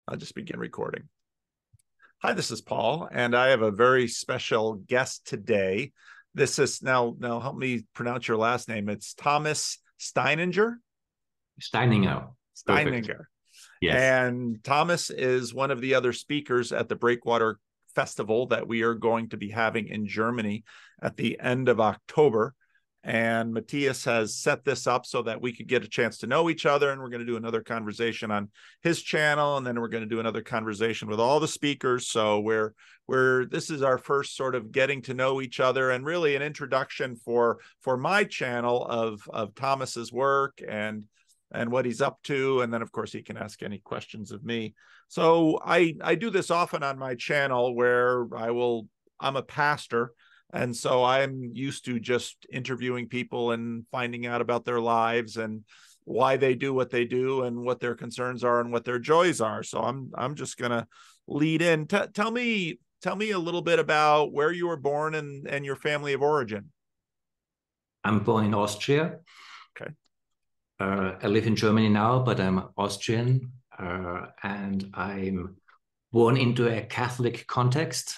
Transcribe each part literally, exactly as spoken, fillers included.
I'll just begin recording. Hi, this is Paul, and I have a very special guest today. This is now, now help me pronounce your last name. It's Thomas Steininger. Steininger. Steininger. Perfect. Yes. And Thomas is one of the other speakers at the Breakwater Festival that we are going to be having in Germany at the end of October. And Matthias has set this up so that we could get a chance to know each other. And we're going to do another conversation on his channel. And then we're going to do another conversation with all the speakers. So we're, we're, this is our first sort of getting to know each other and really an introduction for, for my channel of, of Thomas's work and, and what he's up to. And then of course he can ask any questions of me. So I, I do this often on my channel where I will, I'm a pastor. And so I'm used to just interviewing people and finding out about their lives and why they do what they do and what their concerns are and what their joys are. So I'm I'm just gonna lead in. T- tell me tell me a little bit about where you were born and and your family of origin. I'm born in Austria. Okay. Uh, I live in Germany now, but I'm Austrian, uh, and I'm born into a Catholic context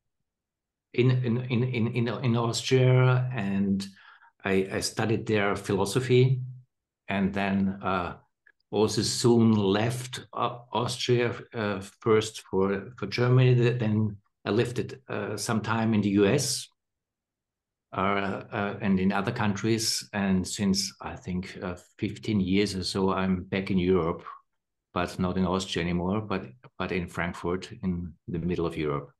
in in in in in Austria, and I, I studied there philosophy, and then uh, also soon left uh, Austria uh, first for for Germany. Then I lived it uh, some time in the U S uh, uh, and in other countries, and since I think uh, fifteen years or so, I'm back in Europe, but not in Austria anymore, but but in Frankfurt, in the middle of Europe.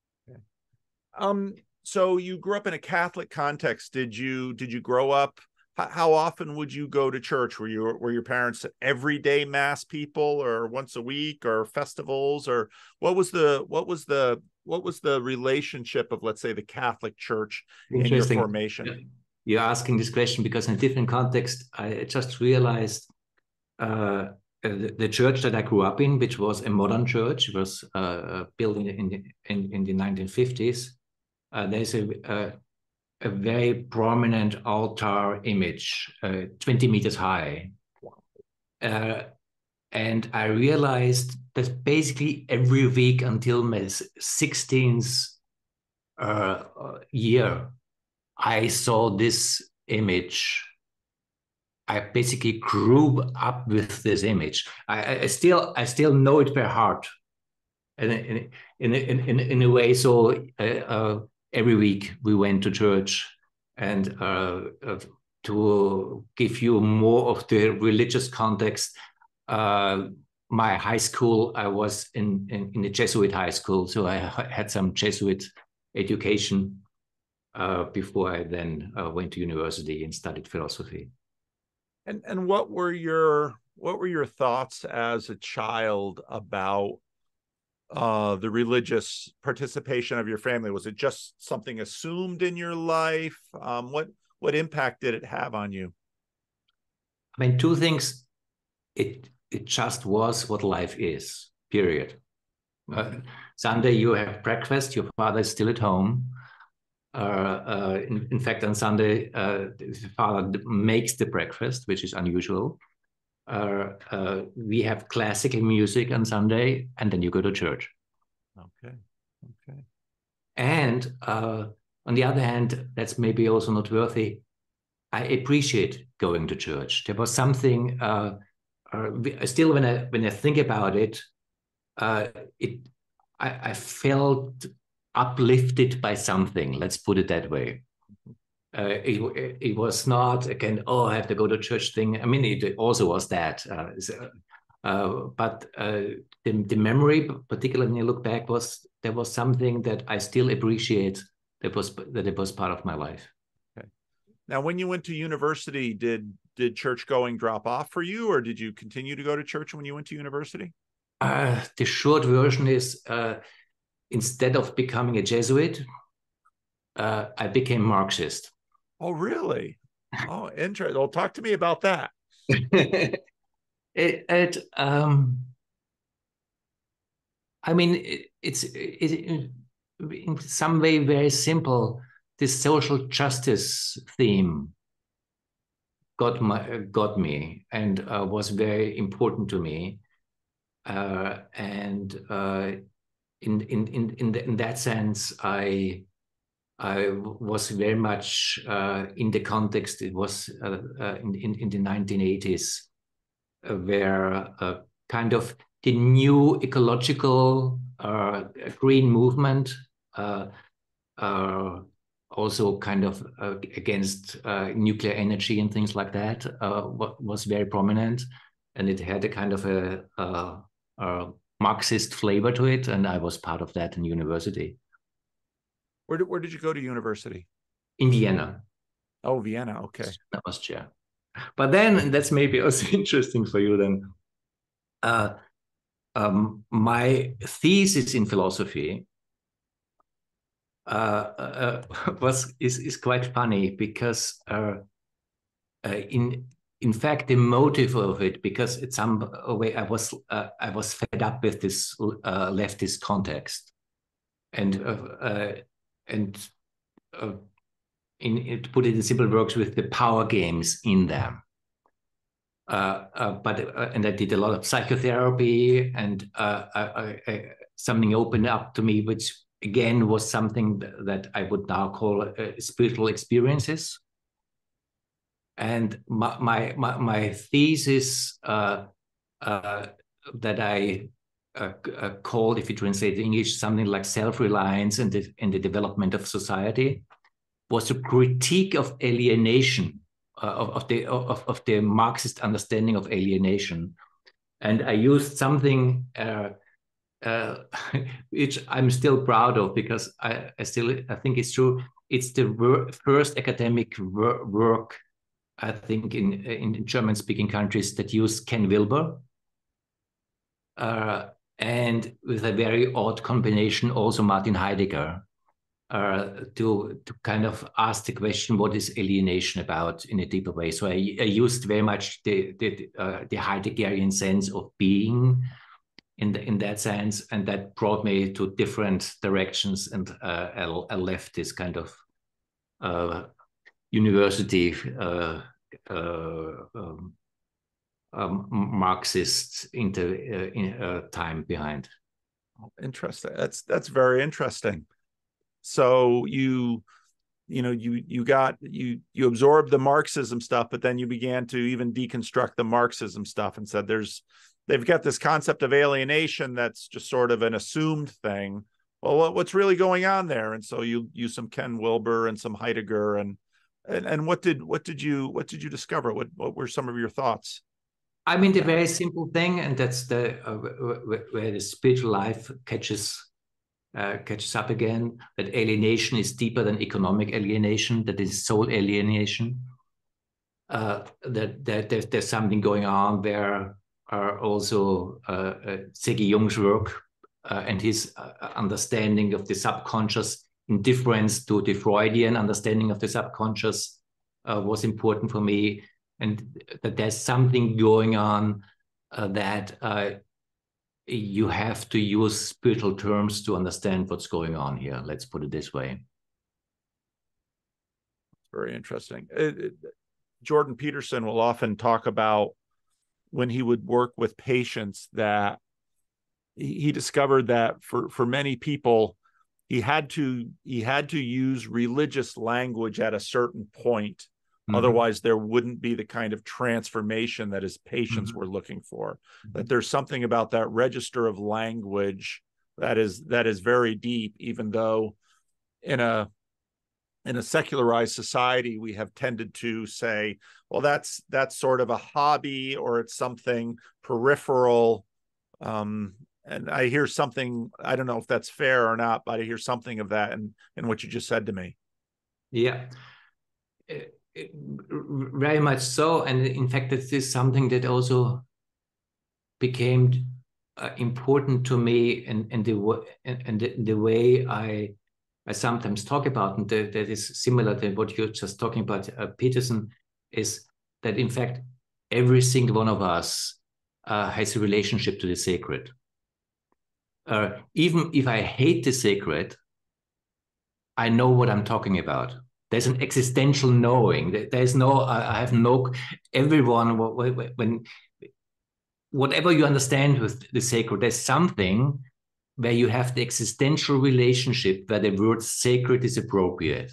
Um, so you grew up in a Catholic context. Did you did you grow up? How, how often would you go to church? Were you were your parents everyday mass people, or once a week, or festivals, or what was the what was the what was the relationship of, let's say, the Catholic Church in your formation? You're asking this question because in a different context, I just realized uh, the, the church that I grew up in, which was a modern church, was uh, built in in, in, in the nineteen fifties. Uh, there's a, a a very prominent altar image, uh, twenty meters high. Uh, and I realized that basically every week until my sixteenth uh, year, I saw this image. I basically grew up with this image. I, I still, I still know it by heart, in in in in, in a way. So. Uh, uh, Every week we went to church, and uh, uh, to give you more of the religious context, uh, my high school, I was in, in, in a Jesuit high school, so I had some Jesuit education uh, before I then uh, went to university and studied philosophy. And and what were your what were your thoughts as a child about uh the religious participation of your family? Was it just something assumed in your life? Um what what impact did it have on you? I mean, two things. It it just was what life is, period. Mm-hmm. uh, Sunday you have breakfast, your father is still at home. Uh, uh, in, in fact, on Sunday, uh, the father makes the breakfast, which is unusual. Uh, uh, we have classical music on Sunday, and then you go to church. Okay. Okay. And uh, on the other hand, that's maybe also not worthy. I appreciate going to church. There was something. Uh, uh, still, when I when I think about it, uh, it I, I felt uplifted by something. Let's put it that way. Uh, it, it was not again, oh, I have to go to church thing. I mean, it also was that. Uh, uh, but uh, the, the memory, particularly when you look back, was there was something that I still appreciate that was that it was part of my life. Okay. Now, when you went to university, did did church going drop off for you, or did you continue to go to church when you went to university? Uh, the short version is uh, instead of becoming a Jesuit, uh, I became Marxist. Oh, really? Oh, interesting. Well, talk to me about that. it, it um, I mean, it, it's it, in some way very simple. This social justice theme got my got me and uh, was very important to me. uh, and uh, in in in in, the, in that sense, I I was very much uh, in the context. It was uh, uh, in, in in the nineteen eighties, uh, where uh, kind of the new ecological uh, green movement, uh, uh, also kind of uh, against uh, nuclear energy and things like that, uh, was very prominent, and it had a kind of a, a, a Marxist flavor to it, and I was part of that in university. Where did, where did you go to university? In Vienna. Oh, Vienna. Okay. Austria. But then, and that's maybe also interesting for you then, uh, um, my thesis in philosophy uh, uh, was is, is quite funny because uh, uh, in in fact the motive of it, because it's some way I was uh, I was fed up with this uh, leftist context, and uh, uh, and uh, in, in to put it in simple words, with the power games in them. Uh, uh, but uh, and I did a lot of psychotherapy, and uh, I, I, something opened up to me, which again was something that I would now call uh, spiritual experiences. And my my my, my thesis uh, uh, that I uh, uh, called, if you translate in English, something like self-reliance and the, and the development of society, was a critique of alienation. Uh, of, of the of, of the Marxist understanding of alienation, and I used something uh, uh, which I'm still proud of, because I, I still I think it's true. It's the wor- first academic wor- work I think in in German-speaking countries that use Ken Wilber, uh, and with a very odd combination also Martin Heidegger. Uh, to to kind of ask the question, what is alienation about, in a deeper way. So I, I used very much the the, uh, the Heideggerian sense of being in the, in that sense, and that brought me to different directions. And uh, I, I left this kind of uh, university uh, uh, um, um, Marxist into uh, in, uh, time behind. Interesting. That's that's very interesting. So you, you know, you you got you you absorbed the Marxism stuff, but then you began to even deconstruct the Marxism stuff and said there's they've got this concept of alienation that's just sort of an assumed thing. Well, what, what's really going on there? And so you use some Ken Wilber and some Heidegger, and and and what did what did you what did you discover? What what were some of your thoughts? I mean, the very simple thing, and that's the uh, where the spiritual life catches. Uh, catches up again, that alienation is deeper than economic alienation, that is soul alienation, uh, that, that there's, there's something going on there. Are also uh, uh, Ziggy Jung's work uh, and his uh, understanding of the subconscious in difference to the Freudian understanding of the subconscious uh, was important for me, and that there's something going on uh, that uh, you have to use spiritual terms to understand what's going on here. Let's put it this way. Very interesting. It, it, Jordan Peterson will often talk about when he would work with patients that he, he discovered that for, for many people, he had to he had to use religious language at a certain point. Mm-hmm. Otherwise, there wouldn't be the kind of transformation that his patients mm-hmm. were looking for. Mm-hmm. That there's something about that register of language that is that is very deep, even though in a in a secularized society, we have tended to say, well, that's that's sort of a hobby, or it's something peripheral. Um, and I hear something, I don't know if that's fair or not, but I hear something of that in, in what you just said to me. Yeah. It- Very much so, and in fact, this is something that also became uh, important to me, and and the and the, the way I I sometimes talk about, and that, that is similar to what you're just talking about, uh, Peterson, is that in fact every single one of us uh, has a relationship to the sacred. Uh, even if I hate the sacred, I know what I'm talking about. There's an existential knowing. There's no, I have no, everyone, when whatever you understand with the sacred, there's something where you have the existential relationship where the word sacred is appropriate.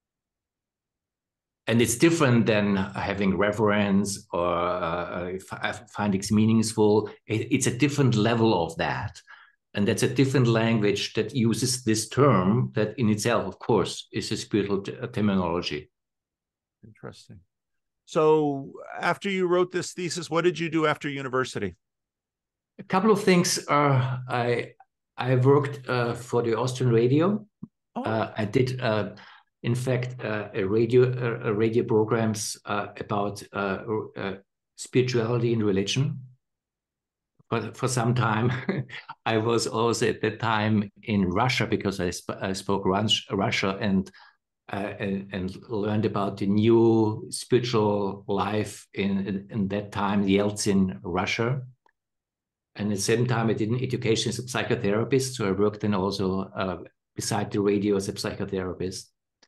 And it's different than having reverence or uh, finding it meaningful. It's a different level of that. And that's a different language that uses this term that in itself, of course, is a spiritual terminology. Interesting. So after you wrote this thesis, what did you do after university? A couple of things. Uh, I I worked uh, for the Austrian radio. Oh. Uh, I did, uh, in fact, uh, a radio uh, a radio programs uh, about uh, uh, spirituality and religion. But for some time, I was also at that time in Russia because I, sp I spoke Russia and, uh, and and learned about the new spiritual life in, in, in that time, Yeltsin, Russia. And at the same time, I did an education as a psychotherapist. So I worked then also uh, beside the radio as a psychotherapist.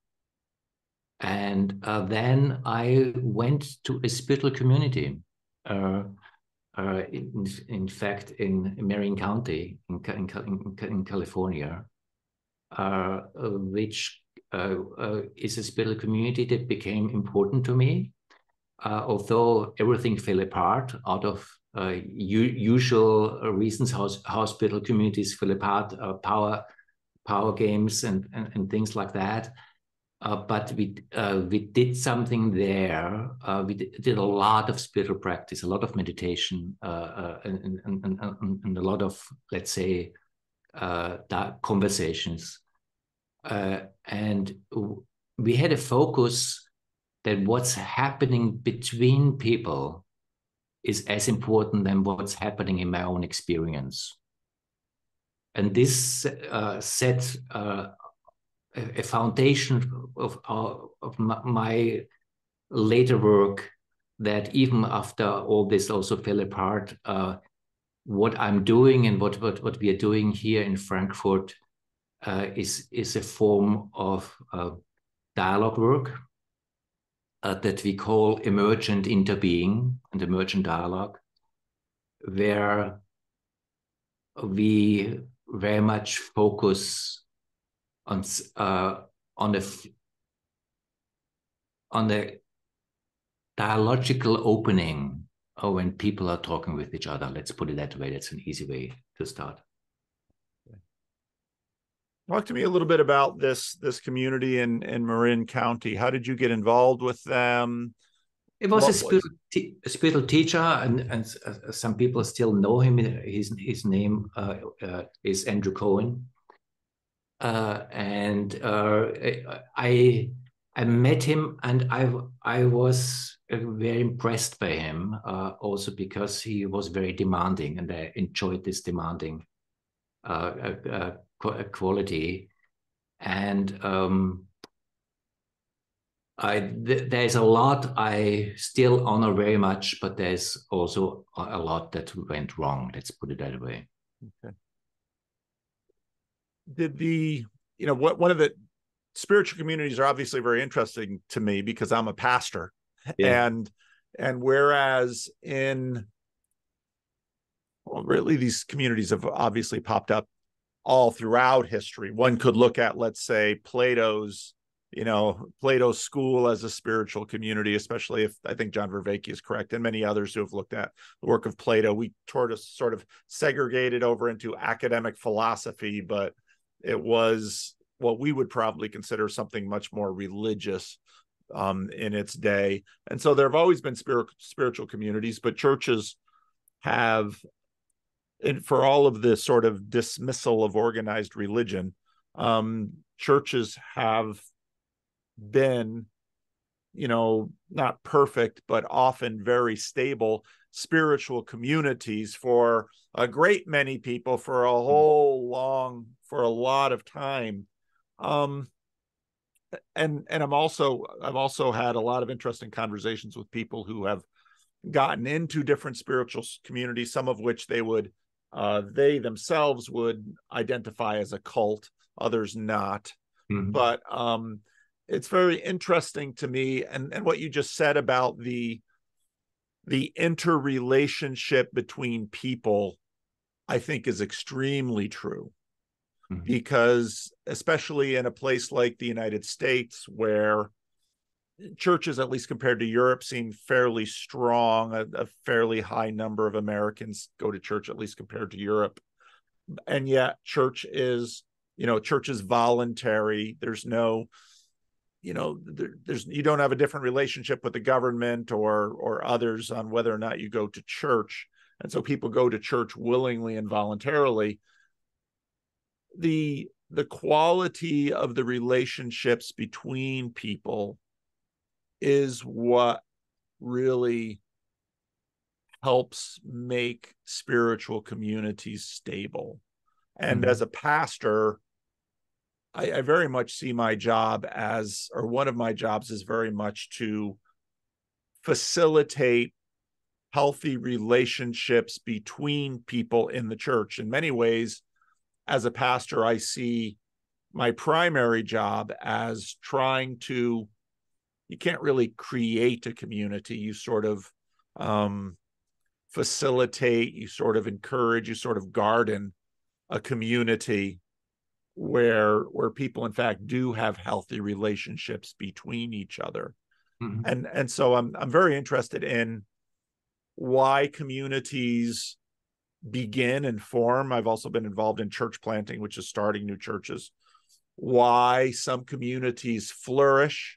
And uh, then I went to a spiritual community. Uh, Uh, in, in fact, in Marin County in, in, in California, uh, which uh, uh, is a spiritual community that became important to me, uh, although everything fell apart out of uh, usual reasons how, how spiritual communities fell apart, uh, power, power games and, and, and things like that. Uh, but we uh, we did something there. Uh, we did, did a lot of spiritual practice, a lot of meditation, uh, uh, and, and, and, and a lot of, let's say, uh, conversations. Uh, and we had a focus that what's happening between people is as important than what's happening in my own experience. And this uh, set uh, a foundation of, of, of my later work that even after all this also fell apart, uh, what I'm doing and what, what, what we are doing here in Frankfurt uh, is, is a form of uh, dialogue work uh, that we call emergent interbeing and emergent dialogue, where we very much focus on uh, on the on the dialogical opening or when people are talking with each other. Let's put it that way. That's an easy way to start. Talk to me a little bit about this this community in in Marin County. How did you get involved with them? It was, a spiritual, was... a spiritual teacher, and, and uh, some people still know him. His his name uh, uh, is Andrew Cohen. Uh, and uh, I I met him, and I I was very impressed by him, uh, also because he was very demanding, and I enjoyed this demanding uh, uh, quality. And um, I th there's a lot I still honor very much, but there's also a lot that went wrong. Let's put it that way. Okay. Did the, you know, what one of the spiritual communities are obviously very interesting to me because I'm a pastor. Yeah. And, and whereas in, well, really these communities have obviously popped up all throughout history. One could look at, let's say, Plato's, you know, Plato's school as a spiritual community, especially if I think John Vervaeke is correct, and many others who have looked at the work of Plato. We sort of, sort of segregated over into academic philosophy, but it was what we would probably consider something much more religious um, in its day. And so there have always been spirit, spiritual communities, but churches have, and for all of this sort of dismissal of organized religion, um, churches have been, you know, not perfect, but often very stable spiritual communities for a great many people for a whole long, for a lot of time. Um, and, and I'm also, I've also had a lot of interesting conversations with people who have gotten into different spiritual communities, some of which they would, uh, they themselves would identify as a cult, others not. Mm-hmm. But um, it's very interesting to me. And, and what you just said about the, the interrelationship between people, I think, is extremely true. Mm-hmm. Because especially in a place like the United States, where churches, at least compared to Europe, seem fairly strong, a, a fairly high number of Americans go to church, at least compared to Europe. And yet church is, you know, church is voluntary. There's no, you know, there, there's, you don't have a different relationship with the government or, or others on whether or not you go to church. And so people go to church willingly and voluntarily. The, the quality of the relationships between people is what really helps make spiritual communities stable. And mm-hmm. as a pastor, I, I very much see my job as, or one of my jobs is very much to facilitate healthy relationships between people in the church. In many ways, as a pastor, I see my primary job as trying to, you can't really create a community. You sort of um, facilitate, you sort of encourage, you sort of garden a community where where people in fact do have healthy relationships between each other. Mm-hmm. And and so I'm I'm very interested in why communities begin and form. I've also been involved in church planting, which is starting new churches. Why some communities flourish,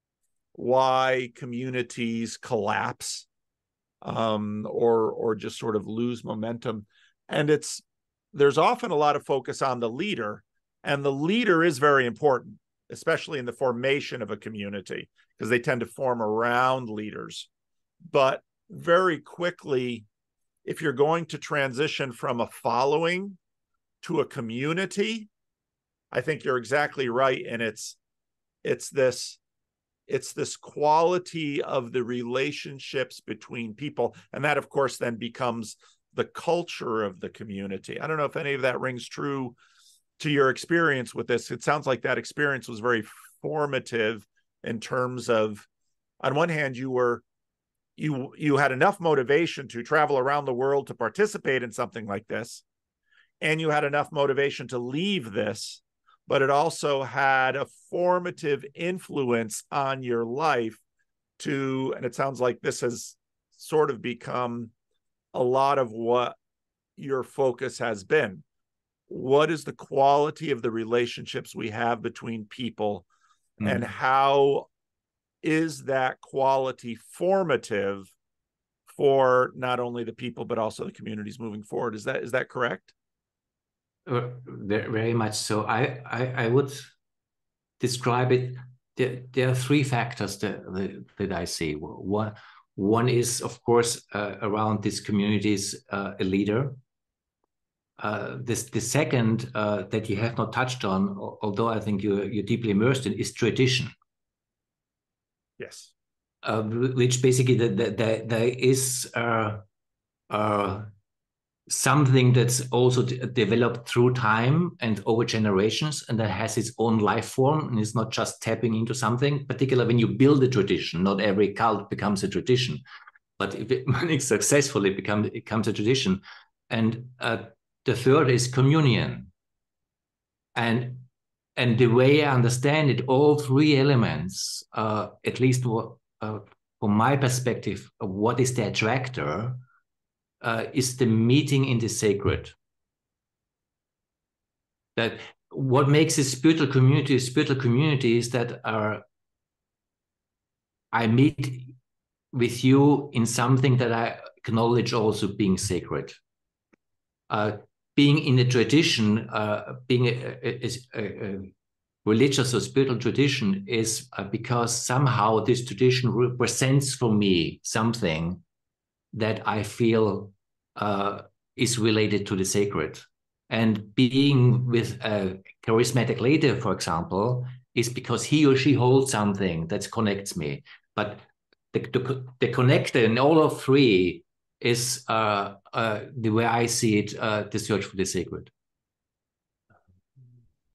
why communities collapse, um, or or just sort of lose momentum. And it's there's often a lot of focus on the leader, and the leader is very important, especially in the formation of a community, because they tend to form around leaders. But very quickly, if you're going to transition from a following to a community, I think you're exactly right. And it's it's this it's this quality of the relationships between people. And that, of course, then becomes the culture of the community. I don't know if any of that rings true to your experience with this. It sounds like that experience was very formative in terms of, on one hand, you were you you had enough motivation to travel around the world to participate in something like this, and you had enough motivation to leave this, but it also had a formative influence on your life to, and it sounds like this has sort of become a lot of what your focus has been. What is the quality of the relationships we have between people, mm-hmm. and how is that quality formative for not only the people, but also the communities moving forward? Is that, is that correct? Uh, very much so. I, I, I would describe it. There, there are three factors that, that, that I see. One, one is, of course, uh, around these communities, uh, a leader. Uh, this, the second uh, that you have not touched on, although I think you're, you're deeply immersed in, is tradition. Yes. Uh, which basically the, the, the, there is uh, uh, something that's also developed through time and over generations, and that has its own life form, and it's not just tapping into something. Particularly when you build a tradition, not every cult becomes a tradition, but if it, when it's successful, it becomes it becomes a tradition. And uh, the third is communion. And and the way I understand it, all three elements, uh, at least what, uh, from my perspective, of what is the attractor, uh, is the meeting in the sacred. That what makes a spiritual community a spiritual community is that uh, I meet with you in something that I acknowledge also being sacred. Uh, being in a tradition, uh, being a, a, a, a religious or spiritual tradition is uh, because somehow this tradition represents for me something that I feel uh, is related to the sacred. And being with a charismatic leader, for example, is because he or she holds something that connects me. But the, the, the connector in all of three is uh, uh, the way I see it, uh, the search for the sacred.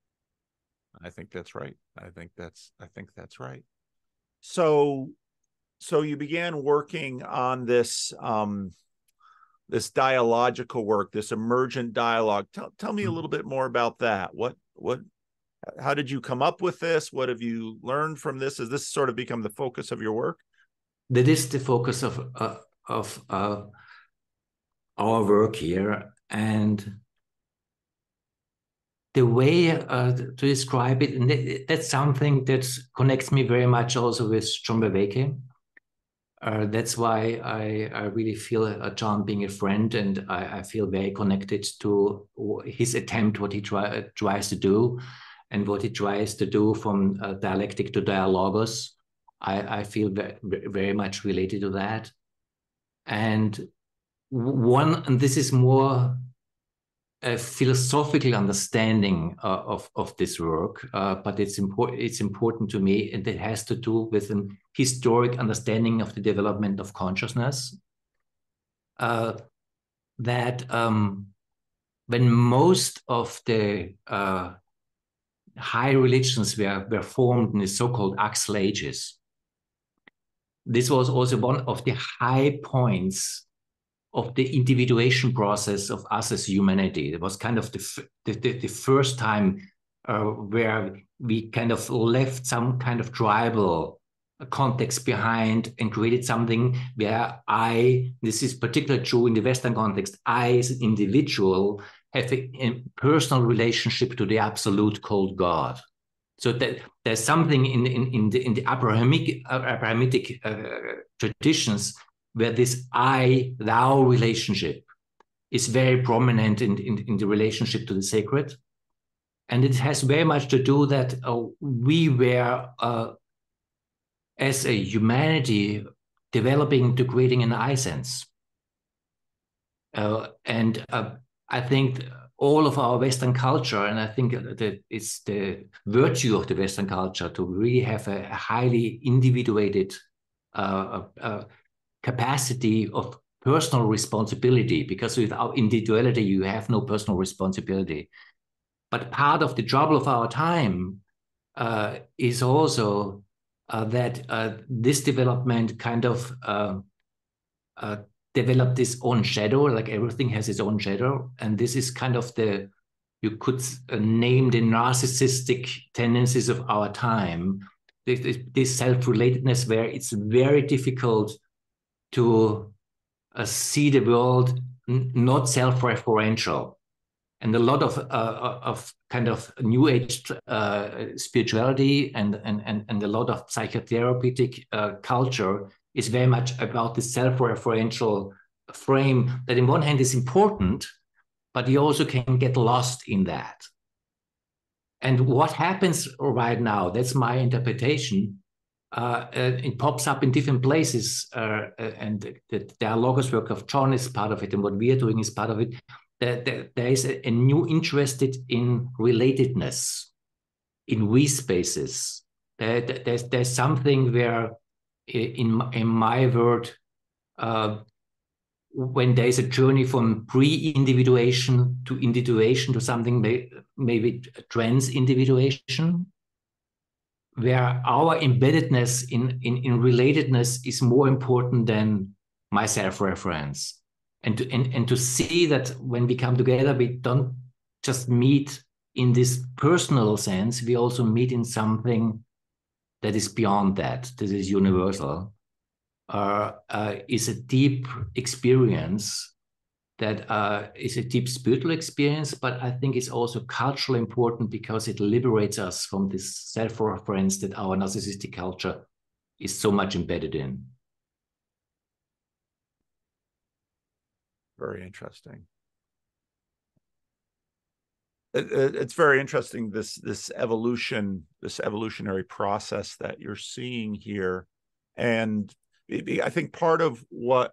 I think that's right. I think that's, I think that's right. So so you began working on this um, this dialogical work, this emergent dialogue. Tell, tell me a little bit more about that. What what how did you come up with this? What have you learned from this? Has this sort of become the focus of your work? That is the focus of uh, of uh, our work here, and the way uh, to describe it, and that's something that connects me very much also with John Vervaeke. Uh, that's why I, I really feel uh, John being a friend, and I, I feel very connected to his attempt, what he try, tries to do, and what he tries to do from uh, dialectic to dialogos. I, I feel very, very much related to that. And one, and this is more a philosophical understanding uh, of, of this work, uh, but it's important, it's important to me, and it has to do with an historic understanding of the development of consciousness. Uh, that um, when most of the uh, high religions were, were formed in the so-called Axial Ages, this was also one of the high points of the individuation process of us as humanity. It was kind of the, the, the first time uh, where we kind of left some kind of tribal context behind and created something where I, this is particularly true in the Western context, I as an individual have a, a personal relationship to the absolute called God. So that there's something in, in, in the, in the Abrahamic, Abrahamic uh, traditions where this I-thou relationship is very prominent in, in, in the relationship to the sacred. And it has very much to do that uh, we were, uh, as a humanity, developing to creating an I sense. Uh, and uh, I think all of our Western culture, and I think that it's the virtue of the Western culture to really have a, a highly individuated uh, uh, capacity of personal responsibility, because without individuality, you have no personal responsibility. But part of the trouble of our time uh, is also uh, that uh, this development kind of uh, uh, developed its own shadow, like everything has its own shadow. And this is kind of the, you could uh, name the narcissistic tendencies of our time, this, this self-relatedness where it's very difficult to uh, see the world n- not self-referential. And a lot of, uh, of kind of new age uh, spirituality and, and, and, and a lot of psychotherapeutic uh, culture is very much about the self-referential frame that in one hand is important, but you also can get lost in that. And what happens right now, that's my interpretation, uh, uh, it pops up in different places, uh, and the, the dialogos work of John is part of it, and what we are doing is part of it. There, there, there is a, a new interest in relatedness, in we spaces. There, there's, there's something where, in, in my word, uh, when there's a journey from pre-individuation to individuation to something may, maybe trans-individuation, where our embeddedness in, in, in relatedness is more important than my self-reference. And to, and, and to see that when we come together, we don't just meet in this personal sense, we also meet in something that is beyond that, that is universal, uh, uh, is a deep experience that uh, is a deep spiritual experience, but I think it's also culturally important because it liberates us from this self-reference that our narcissistic culture is so much embedded in. Very interesting. It, it, it's very interesting, this this evolution, this evolutionary process that you're seeing here. And it, I think part of what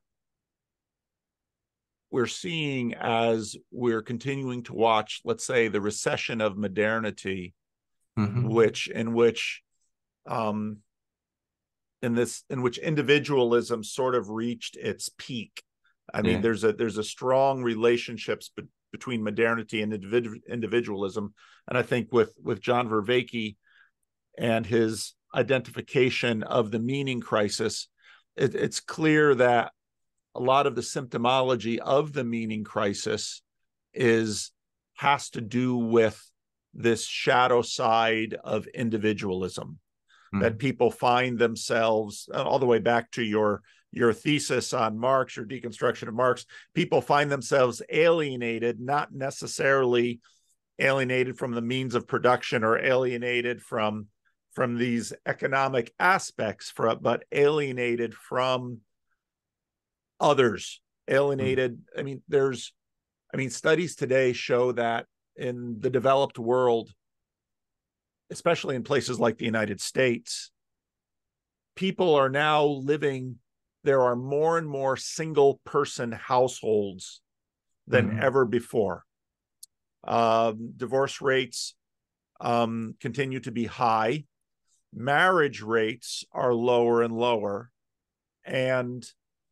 we're seeing as we're continuing to watch, let's say, the recession of modernity, mm-hmm. which in which um, in this in which individualism sort of reached its peak. I mean, yeah. there's a there's a strong relationships be, between modernity and individu individualism, and I think with with John Vervaeke and his identification of the meaning crisis, it, it's clear that a lot of the symptomology of the meaning crisis is has to do with this shadow side of individualism, mm-hmm. that people find themselves, all the way back to your your thesis on Marx, your deconstruction of Marx, people find themselves alienated, not necessarily alienated from the means of production or alienated from, from these economic aspects, for, but alienated from others, alienated. Mm-hmm. I mean, there's, I mean, studies today show that in the developed world, especially in places like the United States, people are now living, there are more and more single person households than mm-hmm. ever before. Um, divorce rates um, continue to be high. Marriage rates are lower and lower. And,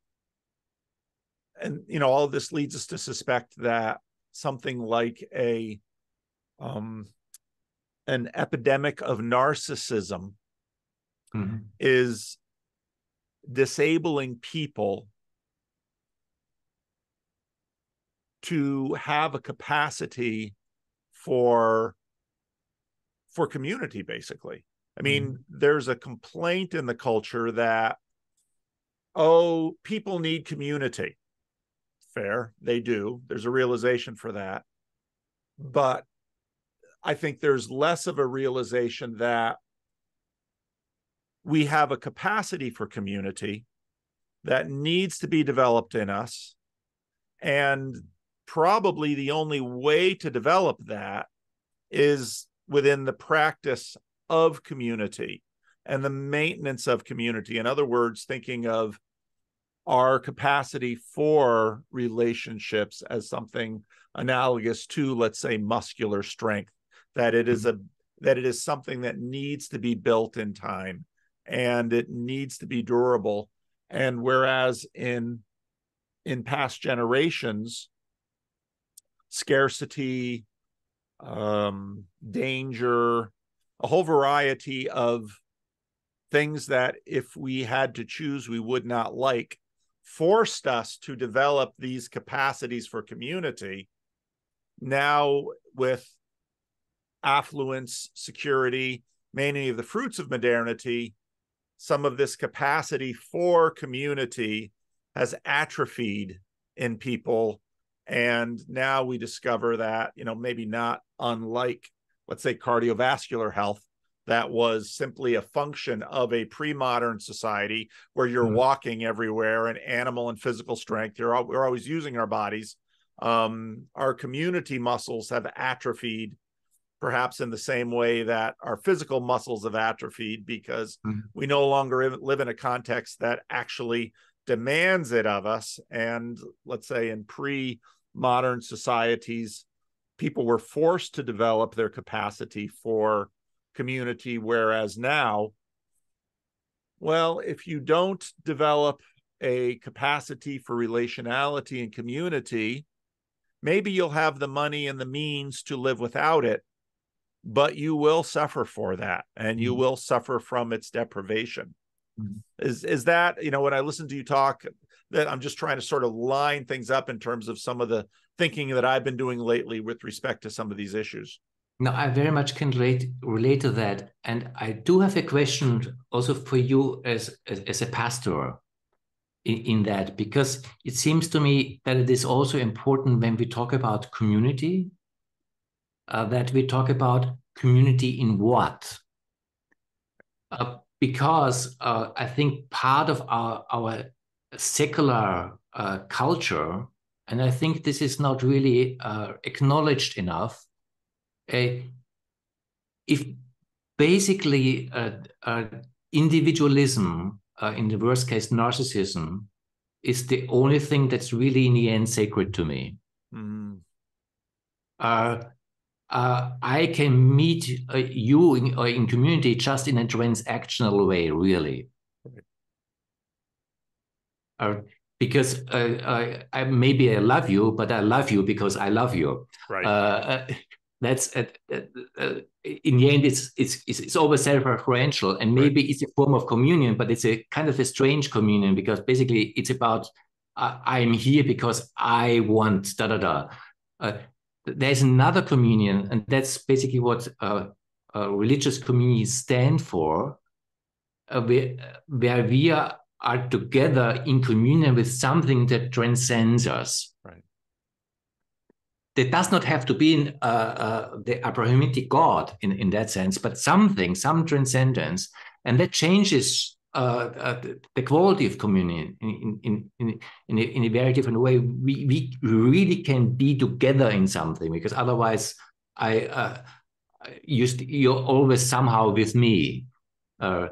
and you know, all of this leads us to suspect that something like a um, an epidemic of narcissism mm-hmm. is disabling people to have a capacity for for community, basically. I mean, mm-hmm. there's a complaint in the culture that, oh, people need community. Fair, they do. There's a realization for that. But I think there's less of a realization that we have a capacity for community that needs to be developed in us. And probably the only way to develop that is within the practice of community and the maintenance of community. In other words, thinking of our capacity for relationships as something analogous to, let's say, muscular strength, that it is a that it is something that needs to be built in time and it needs to be durable. And whereas in in past generations, scarcity, um, danger, a whole variety of things that if we had to choose we would not like, forced us to develop these capacities for community. Now with affluence, security, many of the fruits of modernity, some of this capacity for community has atrophied in people. And now we discover that, you know, maybe not unlike, let's say, cardiovascular health, that was simply a function of a pre-modern society where you're mm-hmm. walking everywhere and animal and physical strength. You're all, we're always using our bodies. Um, our community muscles have atrophied, perhaps in the same way that our physical muscles have atrophied, because mm-hmm. we no longer live in a context that actually demands it of us. And let's say in pre-modern societies, people were forced to develop their capacity for community, whereas now, well, if you don't develop a capacity for relationality and community, maybe you'll have the money and the means to live without it, but you will suffer for that, and you mm-hmm. will suffer from its deprivation. Mm-hmm. Is is that, you know, when I listen to you talk, that I'm just trying to sort of line things up in terms of some of the thinking that I've been doing lately with respect to some of these issues. No, I very much can relate relate to that, and I do have a question also for you as as, as a pastor in, in that, because it seems to me that it is also important when we talk about community, uh, that we talk about community in what, uh, because uh, I think part of our our secular uh, culture, and I think this is not really uh, acknowledged enough. Uh, if basically uh, uh, individualism, uh, in the worst case narcissism, is the only thing that's really in the end sacred to me. Mm. Uh, uh, I can meet uh, you in, uh, in community just in a transactional way, really. Okay. Uh, because uh, I, I maybe I love you, but I love you because I love you. Right. Uh, that's at, at, uh, in the end, it's it's it's, it's always self-referential, and maybe Right. it's a form of communion, but it's a kind of a strange communion because basically it's about uh, I'm here because I want da da da. Uh, there's another communion, and that's basically what uh, uh, religious communities stand for, uh, where, where we are, are together in communion with something that transcends us. Right. That does not have to be in, uh, uh, the Abrahamic God in, in that sense, but something, some transcendence, and that changes uh, uh, the, the quality of communion in, in, in, in, a, in a very different way. We, we really can be together in something, because otherwise I uh, you, you're always somehow with me. Uh,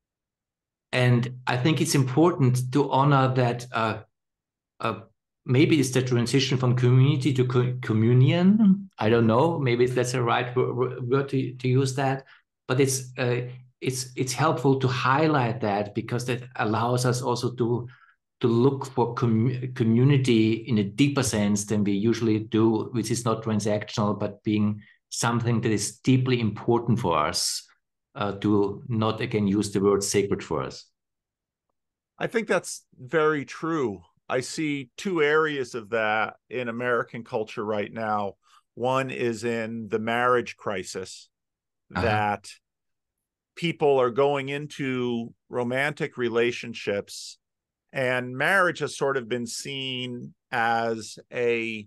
and I think it's important to honor that uh, uh, maybe it's the transition from community to co communion. I don't know. Maybe that's the right word to, to use that. But it's uh, it's it's helpful to highlight that, because that allows us also to to look for com community in a deeper sense than we usually do, which is not transactional, but being something that is deeply important for us. Uh, to not again use the word sacred for us. I think that's very true. I see two areas of that in American culture right now. One is in the marriage crisis, uh-huh. that people are going into romantic relationships, and marriage has sort of been seen as a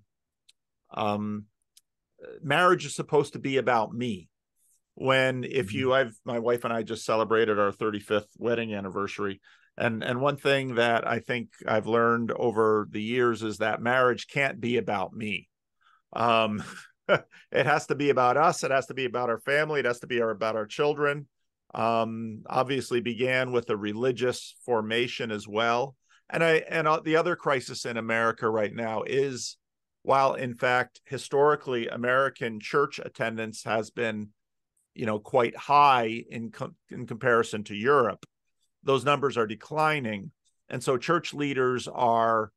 um, marriage is supposed to be about me. When if you, I've, my wife and I just celebrated our thirty-fifth wedding anniversary. And, and one thing that I think I've learned over the years is that marriage can't be about me. Um, it has to be about us. It has to be about our family. It has to be our, about our children. Um, obviously began with a religious formation as well. And I, and the other crisis in America right now is, while in fact, historically, American church attendance has been, you know, quite high in, com in comparison to Europe, those numbers are declining. And so church leaders are,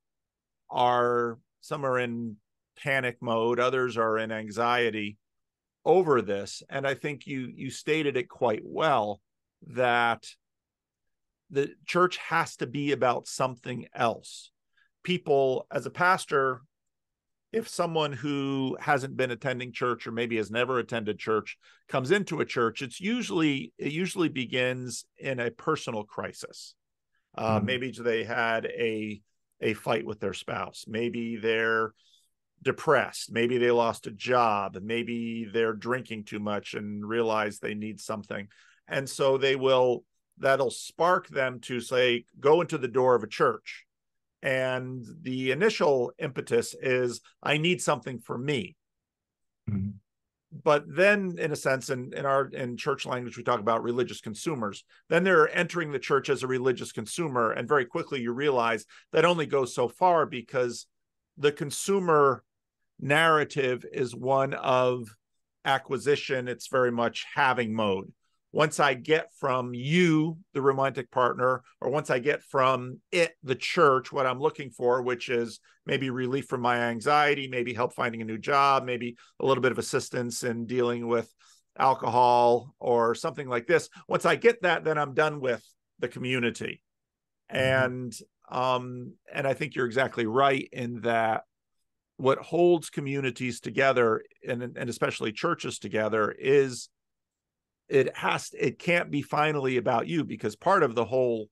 are some are in panic mode, others are in anxiety over this. And I think you, you stated it quite well, that the church has to be about something else. People, as a pastor, if someone who hasn't been attending church or maybe has never attended church comes into a church, it's usually, it usually begins in a personal crisis. Uh, mm-hmm. Maybe they had a, a fight with their spouse. Maybe they're depressed. Maybe they lost a job. Maybe they're drinking too much and realize they need something. And so they will, that'll spark them to say, go into the door of a church. And the initial impetus is, I need something for me. Mm-hmm. But then, in a sense, in, in our in church language, we talk about religious consumers. Then they're entering the church as a religious consumer. And very quickly you realize that only goes so far, because the consumer narrative is one of acquisition. It's very much having mode. Once I get from you, the romantic partner, or once I get from it, the church, what I'm looking for, which is maybe relief from my anxiety, maybe help finding a new job, maybe a little bit of assistance in dealing with alcohol or something like this. Once I get that, then I'm done with the community. Mm-hmm. And, um, and I think you're exactly right in that what holds communities together, and, and especially churches together, is it has, it can't be finally about you, because part of the whole,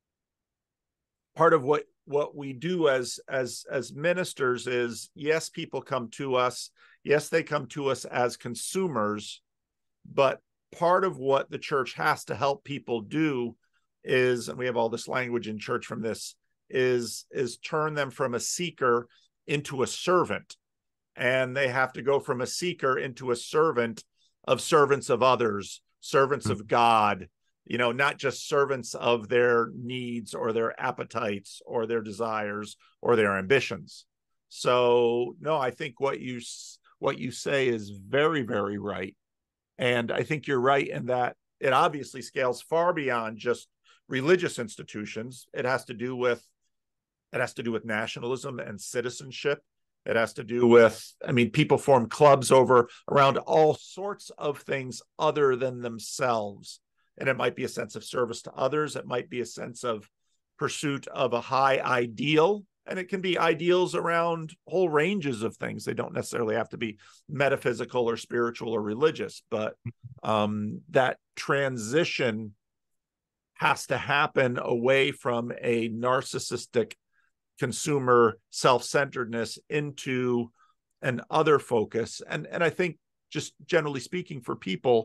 part of what, what we do as, as, as ministers is, yes, people come to us. Yes, they come to us as consumers, but part of what the church has to help people do is, and we have all this language in church from this, is, is turn them from a seeker into a servant. And they have to go from a seeker into a servant of servants of others, servants mm-hmm. of God, you know, not just servants of their needs or their appetites or their desires or their ambitions. So, no, I think what you, what you say is very, very right. And I think you're right in that it obviously scales far beyond just religious institutions. It has to do with, it has to do with nationalism and citizenship. It has to do with, I mean, people form clubs over around all sorts of things other than themselves. And it might be a sense of service to others. It might be a sense of pursuit of a high ideal. And it can be ideals around whole ranges of things. They don't necessarily have to be metaphysical or spiritual or religious, but um, that transition has to happen away from a narcissistic consumer self-centeredness into an other focus. And, and I think, just generally speaking, for people,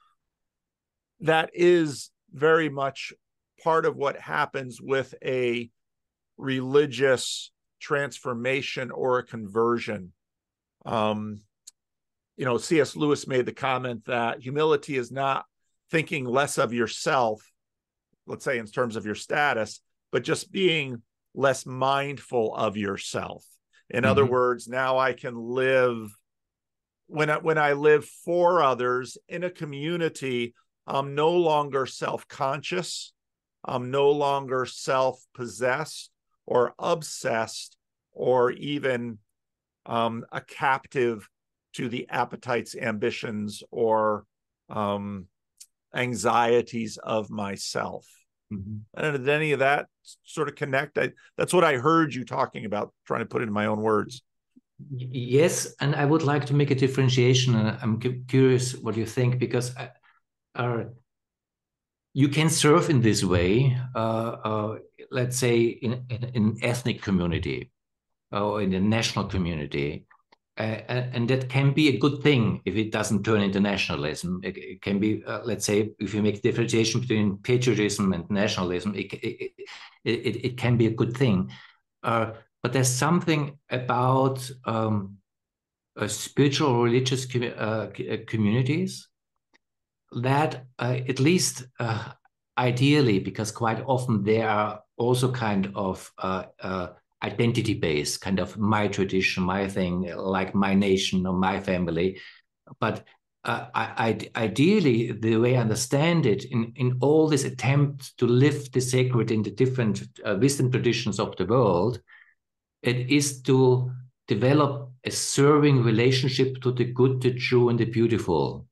that is very much part of what happens with a religious transformation or a conversion. Um, you know, C S Lewis made the comment that humility is not thinking less of yourself, let's say in terms of your status, but just being less mindful of yourself. In mm-hmm. other words, now I can live, when I, when I live for others in a community, I'm no longer self-conscious. I'm no longer self-possessed or obsessed or even um, a captive to the appetites, ambitions, or um, anxieties of myself. Mm-hmm. And did any of that sort of connect? I, that's what I heard you talking about, trying to put it in my own words. Yes, and I would like to make a differentiation. And I'm curious what you think, because I, uh, you can serve in this way, uh, uh, let's say in, in, in an ethnic community or in a national community. Uh, and that can be a good thing if it doesn't turn into nationalism. It, it can be, uh, let's say, if you make differentiation between patriotism and nationalism, it, it, it, it can be a good thing. Uh, but there's something about um, uh, spiritual religious com uh, communities that uh, at least uh, ideally, because quite often they are also kind of uh, uh, identity-based, kind of my tradition, my thing, like my nation or my family. But uh, I, I, ideally, the way I understand it, in, in all this attempt to live the sacred in the different uh, wisdom traditions of the world, it is to develop a serving relationship to the good, the true, and the beautiful.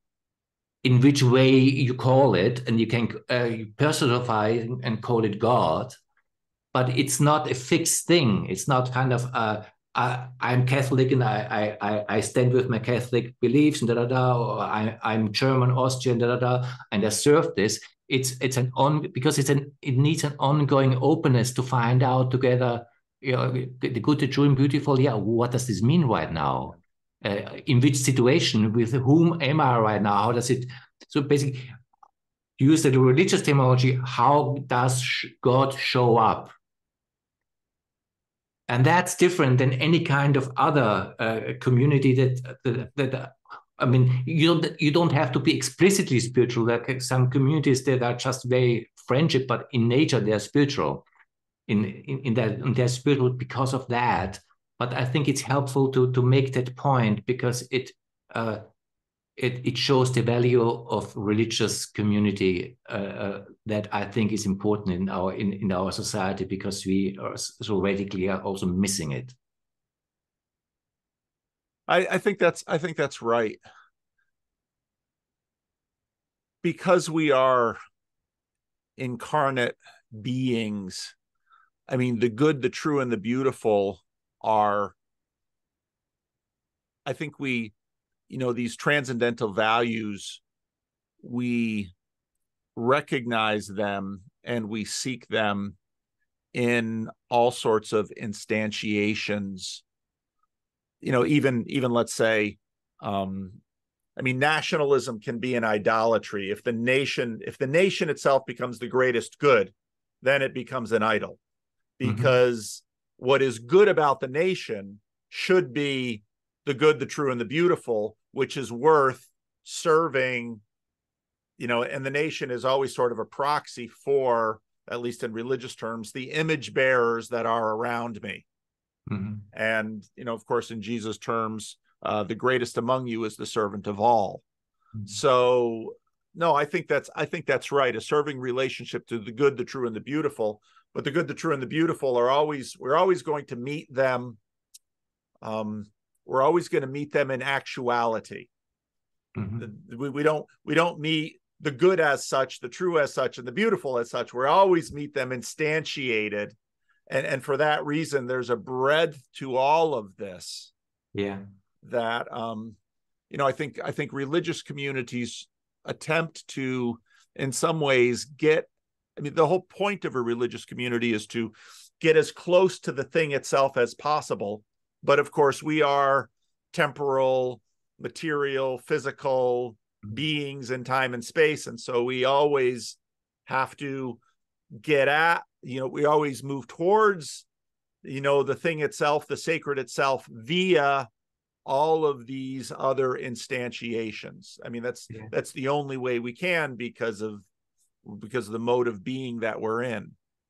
In which way you call it, and you can uh, personify and call it God, but it's not a fixed thing. It's not kind of, uh, I, I'm Catholic and I, I, I stand with my Catholic beliefs and da da da, or I, I'm German, Austrian, da da da, and I serve this. It's it's an on because it's an it needs an ongoing openness to find out together, you know, the, the good, the true, and beautiful. Yeah, what does this mean right now? Uh, in which situation, with whom am I right now? How does it, so basically, use the religious terminology, how does God show up? And that's different than any kind of other uh, community that, that, that, I mean, you don't, you don't have to be explicitly spiritual. There are some communities that are just very friendship, but in nature, they're spiritual. In, in, in, that, in they're spiritual because of that. But I think it's helpful to, to make that point because it, uh, it, it shows the value of religious community uh, uh, that I think is important in our, in, in our society, because we are so radically are also missing it. I, I think that's, I think that's right. Because we are incarnate beings, I mean, the good, the true, and the beautiful are, I think we, you know, these transcendental values, we recognize them and we seek them in all sorts of instantiations. You know, even, even let's say, um, I mean, nationalism can be an idolatry. If the nation, if the nation itself becomes the greatest good, then it becomes an idol. Because mm-hmm. what is good about the nation should be the good, the true, and the beautiful, which is worth serving, you know, and the nation is always sort of a proxy for, at least in religious terms, the image bearers that are around me. Mm-hmm. And, you know, of course, in Jesus' terms, uh, the greatest among you is the servant of all. Mm-hmm. So, no, I think that's, I think that's right. A serving relationship to the good, the true, and the beautiful. But the good, the true, and the beautiful are always, we're always going to meet them um, we're always going to meet them in actuality. Mm-hmm. we, we don't we don't meet the good as such, the true as such, and the beautiful as such. We always meet them instantiated, and and for that reason, there's a breadth to all of this. Yeah, that um, you know, I think I think religious communities attempt to, in some ways, get. I mean, the whole point of a religious community is to get as close to the thing itself as possible. But of course, we are temporal, material, physical beings in time and space. And so we always have to get at, you know, we always move towards, you know, the thing itself, the sacred itself, via all of these other instantiations. I mean, that's yeah. that's the only way we can, because of because of the mode of being that we're in.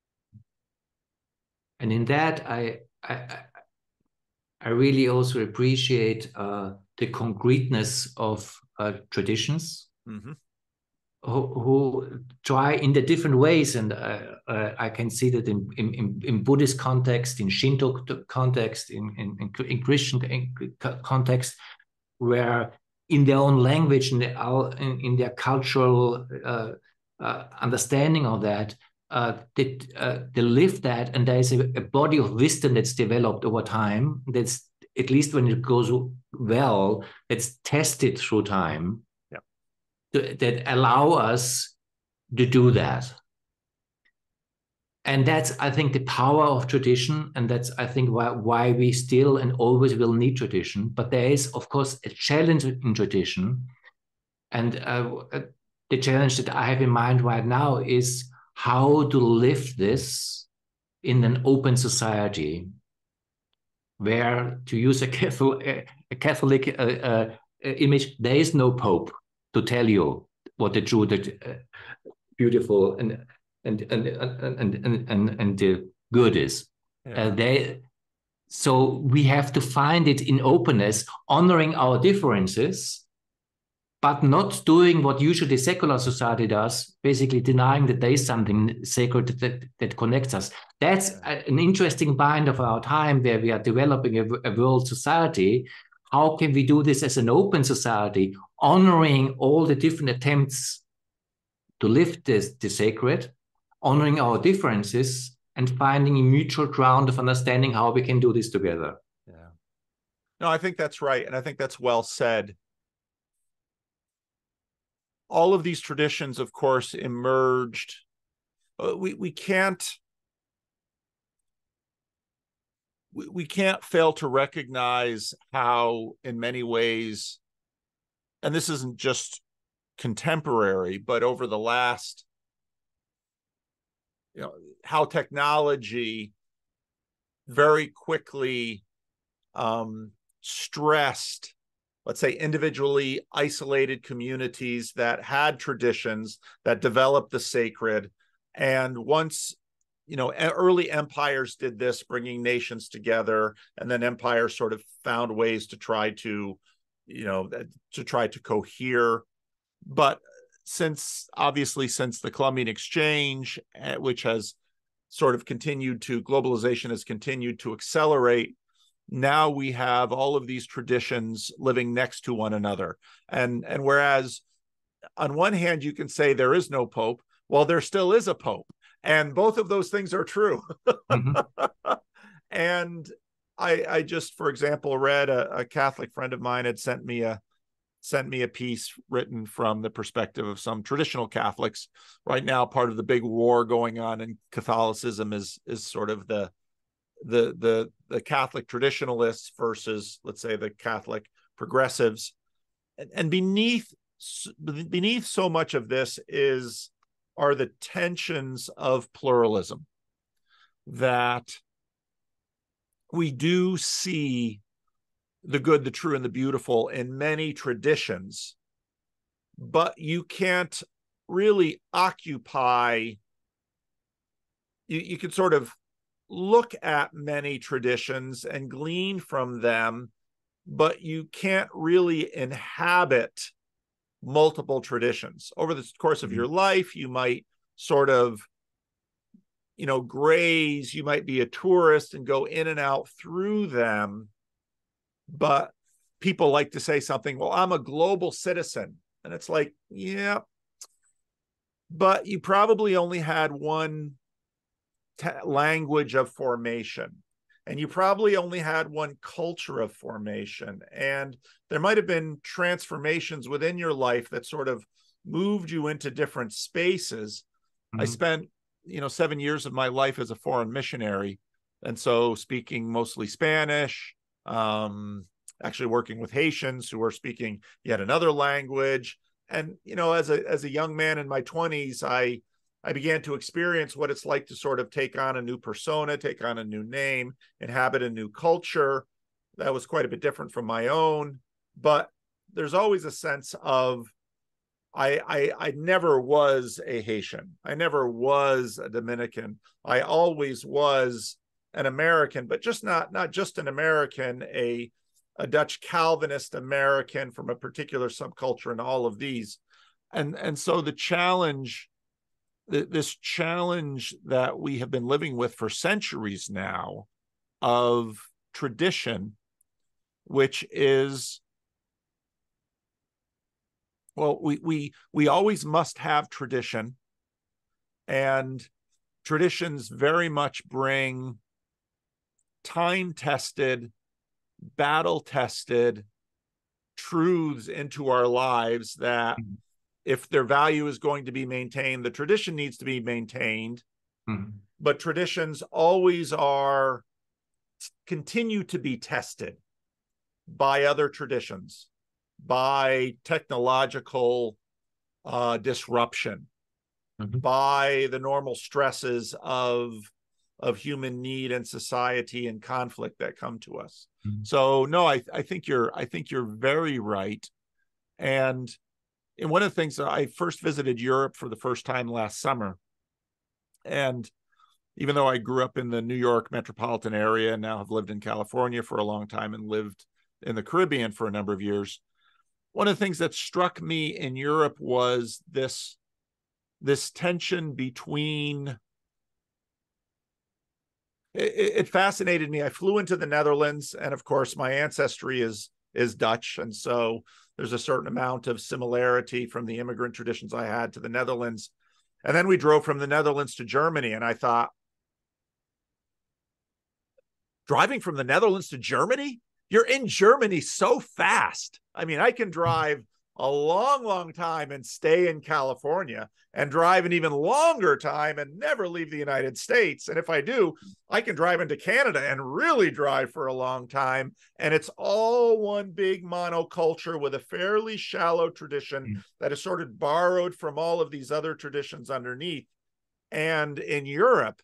And in that, I I, I really also appreciate uh, the concreteness of uh, traditions, mm-hmm. who, who try in the different ways. And uh, uh, I can see that in, in, in Buddhist context, in Shinto context, in, in, in Christian context, where in their own language, in their, in, in their cultural uh, uh, understanding of that, uh, they, uh, they live that, and there is a, a body of wisdom that's developed over time, that's, at least when it goes well, it's tested through time, yeah. to, that allow us to do that. And that's, I think, the power of tradition. And that's, I think, why, why we still and always will need tradition. But there is, of course, a challenge in tradition. And uh, the challenge that I have in mind right now is how to live this in an open society, where, to use a Catholic, a Catholic uh, uh, image, there is no Pope to tell you what the true, the uh, beautiful and and and and and and, and the good is. Yeah. Uh, they, so we have to find it in openness, honoring our differences, but not doing what usually secular society does, basically denying that there is something sacred that, that connects us. That's a, an interesting bind of our time, where we are developing a, a world society. How can we do this as an open society, honoring all the different attempts to live this, the sacred, honoring our differences, and finding a mutual ground of understanding how we can do this together? Yeah. No, I think that's right. And I think that's well said. All of these traditions, of course, emerged. Uh, we we can't we, we can't fail to recognize how, in many ways, and this isn't just contemporary, but over the last, you know, how technology very quickly um, stressed, let's say, individually isolated communities that had traditions that developed the sacred. And once, you know, early empires did this, bringing nations together, and then empires sort of found ways to try to, you know, to try to cohere. But since, obviously, since the Columbian Exchange, which has sort of continued to, globalization has continued to accelerate, now we have all of these traditions living next to one another. And, and whereas on one hand, you can say there is no Pope, well, there still is a Pope. And both of those things are true. Mm-hmm. And I, I just, for example, read a, a Catholic friend of mine had sent me a, sent me a piece written from the perspective of some traditional Catholics. Right now, part of the big war going on in Catholicism is, is sort of the, the the the Catholic traditionalists versus, let's say, the Catholic progressives, and, and beneath beneath so much of this is are the tensions of pluralism, that we do see the good, the true, and the beautiful in many traditions, but you can't really occupy, you, you can sort of look at many traditions and glean from them, but you can't really inhabit multiple traditions. Over the course of your life, you might sort of, you know, graze, you might be a tourist and go in and out through them, But people like to say something, well, I'm a global citizen. And it's like, yeah, but you probably only had one language of formation, and you probably only had one culture of formation. And there might have been transformations within your life that sort of moved you into different spaces. Mm-hmm. I spent, you know, seven years of my life as a foreign missionary. And so speaking mostly Spanish, um, actually working with Haitians who are speaking yet another language. And, you know, as a, as a young man in my twenties, I, I began to experience what it's like to sort of take on a new persona, take on a new name, inhabit a new culture. That was quite a bit different from my own. But there's always a sense of, I, I, I never was a Haitian. I never was a Dominican. I always was an American, but just not, not just an American, a, a Dutch Calvinist American from a particular subculture, and all of these. And, and so the challenge, this challenge that we have been living with for centuries now of tradition, which is, well, we we we always must have tradition, and traditions very much bring time-tested, battle-tested truths into our lives that mm-hmm. if their value is going to be maintained, the tradition needs to be maintained. Mm-hmm. But traditions always are, continue to be tested by other traditions, by technological uh, disruption, mm-hmm. by the normal stresses of, of human need and society and conflict that come to us. Mm-hmm. So no, I, I think you're, I think you're very right. And And one of the things, I first visited Europe for the first time last summer. And even though I grew up in the New York metropolitan area and now have lived in California for a long time and lived in the Caribbean for a number of years, one of the things that struck me in Europe was this, this tension between, it, it fascinated me. I flew into the Netherlands, and of course my ancestry is, is Dutch. And so there's a certain amount of similarity from the immigrant traditions I had to the Netherlands. And then we drove from the Netherlands to Germany, and I thought, driving from the Netherlands to Germany? You're in Germany so fast. I mean, I can drive a long, long time and stay in California, and drive an even longer time and never leave the United States. And if I do, I can drive into Canada and really drive for a long time. And it's all one big monoculture with a fairly shallow tradition mm. that is sort of borrowed from all of these other traditions underneath. And in Europe,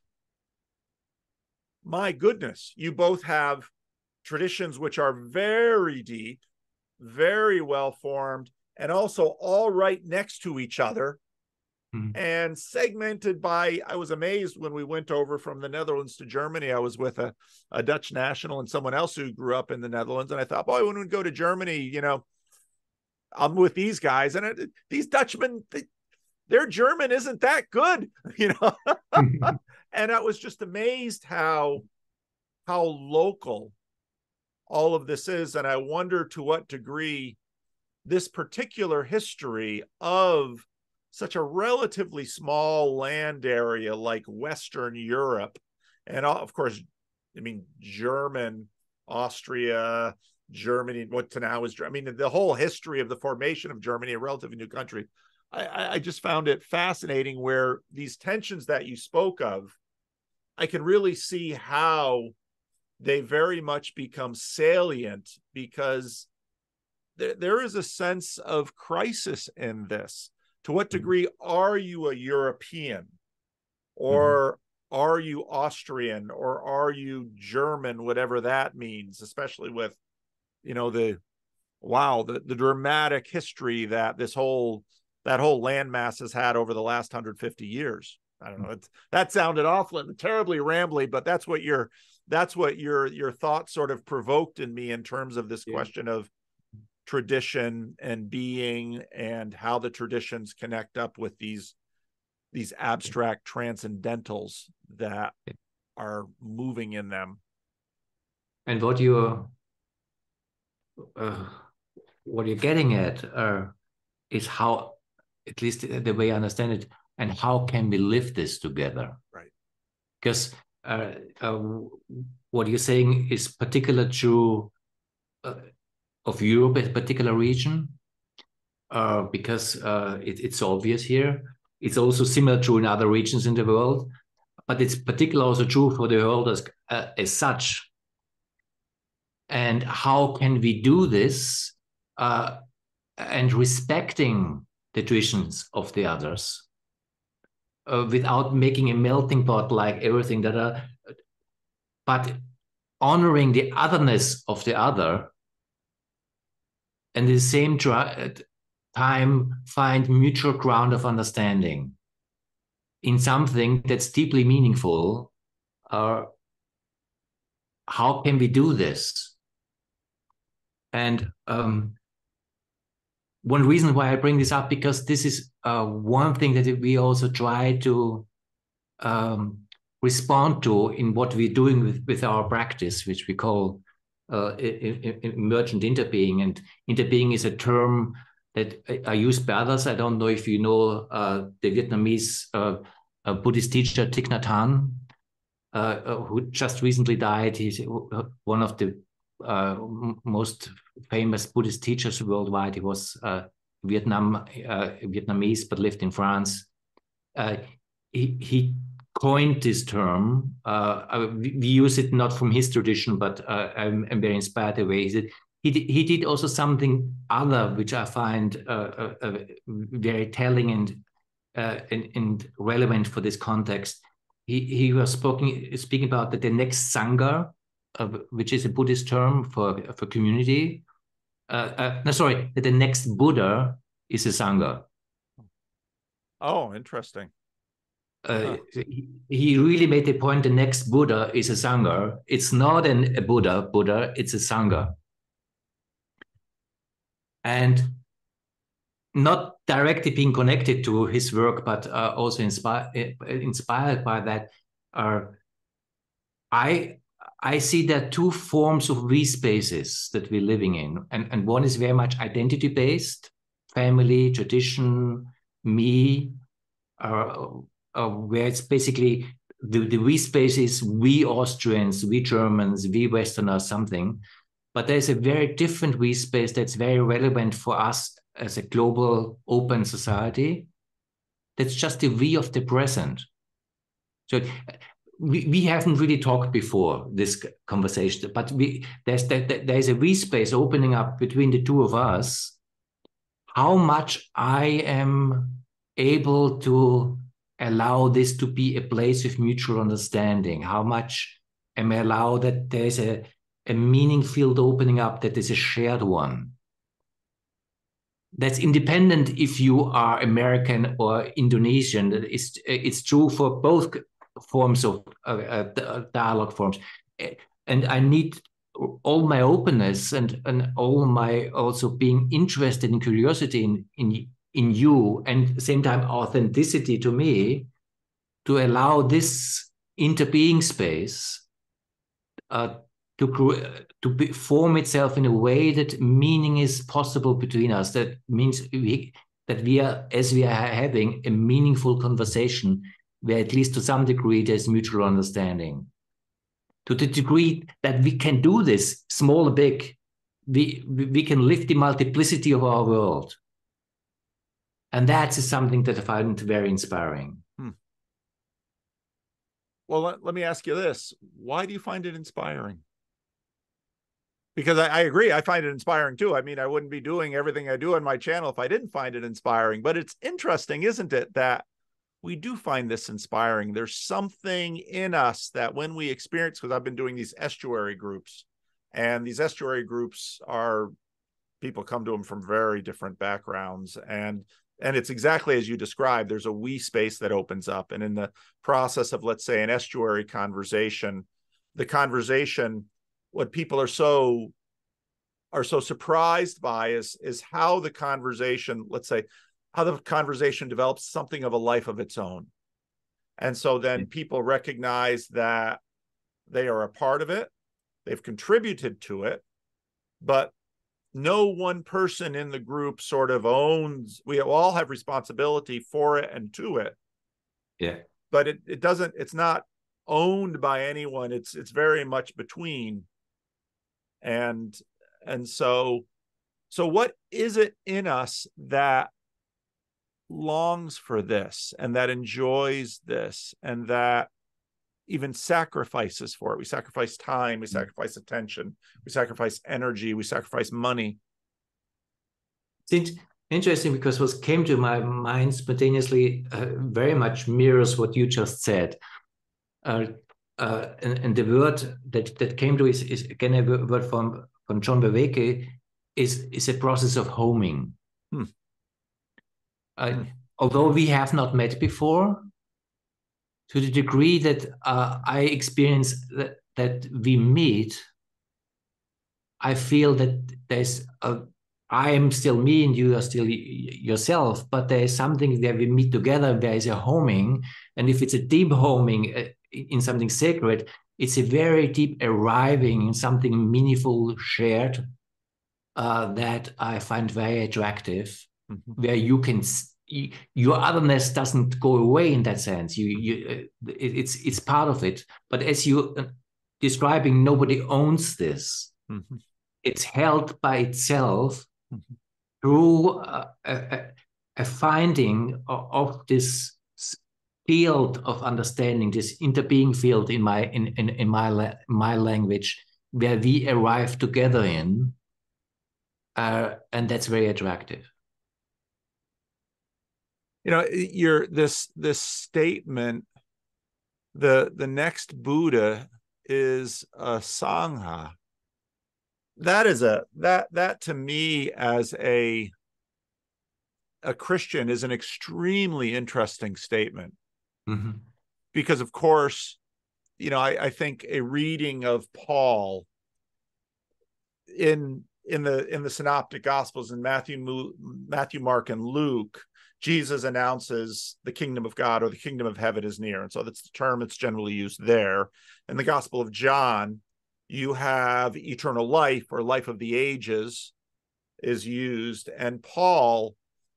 my goodness, you both have traditions which are very deep, very well formed, and also all right next to each other, mm-hmm. and segmented by, I was amazed when we went over from the Netherlands to Germany. I was with a, a Dutch national and someone else who grew up in the Netherlands. And I thought, boy, when we go to Germany, you know, I'm with these guys, and it, these Dutchmen, they, their German isn't that good, you know? And I was just amazed how, how local all of this is. And I wonder to what degree this particular history of such a relatively small land area like Western Europe, and of course, I mean, German, Austria, Germany, what to now is, I mean, the whole history of the formation of Germany, a relatively new country. I, I just found it fascinating where these tensions that you spoke of, I can really see how they very much become salient, because there, there is a sense of crisis in this. To what degree are you a European, or mm-hmm. are you Austrian, or are you German, whatever that means, especially with, you know, the, wow, the, the dramatic history that this whole, that whole landmass has had over the last one hundred fifty years. I don't know. It's, that sounded awful, terribly rambly, but that's what your, that's what your, your thoughts sort of provoked in me in terms of this yeah. question of tradition and being, and how the traditions connect up with these, these abstract transcendentals that are moving in them. And what you're, uh, what you're getting at uh, is how, at least the way I understand it, and how can we live this together? Right. Because uh, uh, what you're saying is particular to uh, of Europe, a particular region, uh, because uh, it, it's obvious here. It's also similar to in other regions in the world, but it's particularly also true for the world as, uh, as such. And how can we do this uh, and respecting the traditions of the others uh, without making a melting pot like everything that are, but honoring the otherness of the other, and at the same time find mutual ground of understanding in something that's deeply meaningful. Uh, how can we do this? And um, one reason why I bring this up, because this is uh, one thing that we also try to um, respond to in what we're doing with, with our practice, which we call uh, emergent interbeing. And interbeing is a term that I use by others. I don't know if you know uh, the Vietnamese uh, uh, Buddhist teacher Thich Nhat Hanh, uh, who just recently died. He's one of the uh, most famous Buddhist teachers worldwide. He was uh, Vietnam uh, Vietnamese, but lived in France. Uh, he, he coined this term. Uh, we, we use it not from his tradition, but uh, I'm, I'm very inspired the way he did. He did, he did also something other, which I find uh, uh, uh, very telling and, uh, and and relevant for this context. He he was speaking speaking about the, the next Sangha, uh, which is a Buddhist term for for community. Uh, uh, no, sorry, that the next Buddha is a Sangha. Oh, interesting. Uh, huh. he, he really made the point the next Buddha is a Sangha. It's not an, a Buddha, Buddha, it's a Sangha. And not directly being connected to his work, but uh, also inspired inspired by that. Uh, I I see that two forms of we spaces that we're living in, and, and one is very much identity based, family, tradition, me, uh, uh, where it's basically the, the we space is we Austrians, we Germans, we Westerners, something. But there's a very different we space that's very relevant for us as a global open society. That's just the we of the present. So we, we haven't really talked before this conversation, but we there's there's a we space opening up between the two of us. How much I am able to allow this to be a place of mutual understanding. How much am I allowed that there's a, a meaning field opening up that is a shared one. That's independent if you are American or Indonesian. It's, it's true for both forms of uh, dialogue forms. And I need all my openness and, and all my also being interested in curiosity in, in, in you, and at the same time authenticity to me, to allow this interbeing space uh, to, to be, form itself in a way that meaning is possible between us. That means we, that we are, as we are having a meaningful conversation, where at least to some degree there's mutual understanding. To the degree that we can do this, small or big, we, we can lift the multiplicity of our world. And that's something that I find very inspiring. Hmm. Well, let, let me ask you this. Why do you find it inspiring? Because I, I agree, I find it inspiring too. I mean, I wouldn't be doing everything I do on my channel if I didn't find it inspiring. But it's interesting, isn't it, that we do find this inspiring. There's something in us that when we experience, because I've been doing these estuary groups, and these estuary groups are, people come to them from very different backgrounds. And And it's exactly as you described. There's a we space that opens up. And in the process of, let's say, an estuary conversation, the conversation, what people are so are so surprised by is, is how the conversation, let's say, how the conversation develops something of a life of its own. And so then people recognize that they are a part of it, they've contributed to it, but no one person in the group sort of owns, we all have responsibility for it and to it. Yeah. But it, it doesn't, it's not owned by anyone. It's, it's very much between. And, and so, so what is it in us that longs for this and that enjoys this and that even sacrifices for it? We sacrifice time, we sacrifice attention, we sacrifice energy, we sacrifice money. It's interesting because what came to my mind spontaneously uh, very much mirrors what you just said. Uh, uh, and, and the word that, that came to is, is again a word from, from John Beveke, is, is a process of homing. Hmm. Uh, hmm. Although we have not met before, to the degree that uh, I experience that, that we meet, I feel that there's a, I am still me and you are still yourself, but there is something where we meet together, there is a homing. And if it's a deep homing uh, in something sacred, it's a very deep arriving in something meaningful, shared, uh, that I find very attractive, mm-hmm. where you can, you, your otherness doesn't go away in that sense. You, you, uh, it, it's, it's part of it. But as you uh, describing, nobody owns this. Mm-hmm. It's held by itself mm-hmm. through a, a, a finding of, of this field of understanding, this interbeing field in my in in, in my my language, where we arrive together in, uh, and that's very attractive. You know, you're this this statement. The the next Buddha is a Sangha. That is a that that to me as a a Christian is an extremely interesting statement. Mm-hmm. Because of course, you know, I, I think a reading of Paul in in the in the Synoptic Gospels in Matthew, Matthew, Mark, and Luke, Jesus announces the kingdom of God or the kingdom of heaven is near, and so that's the term that's generally used there. In the Gospel of John, you have eternal life or life of the ages is used, and Paul,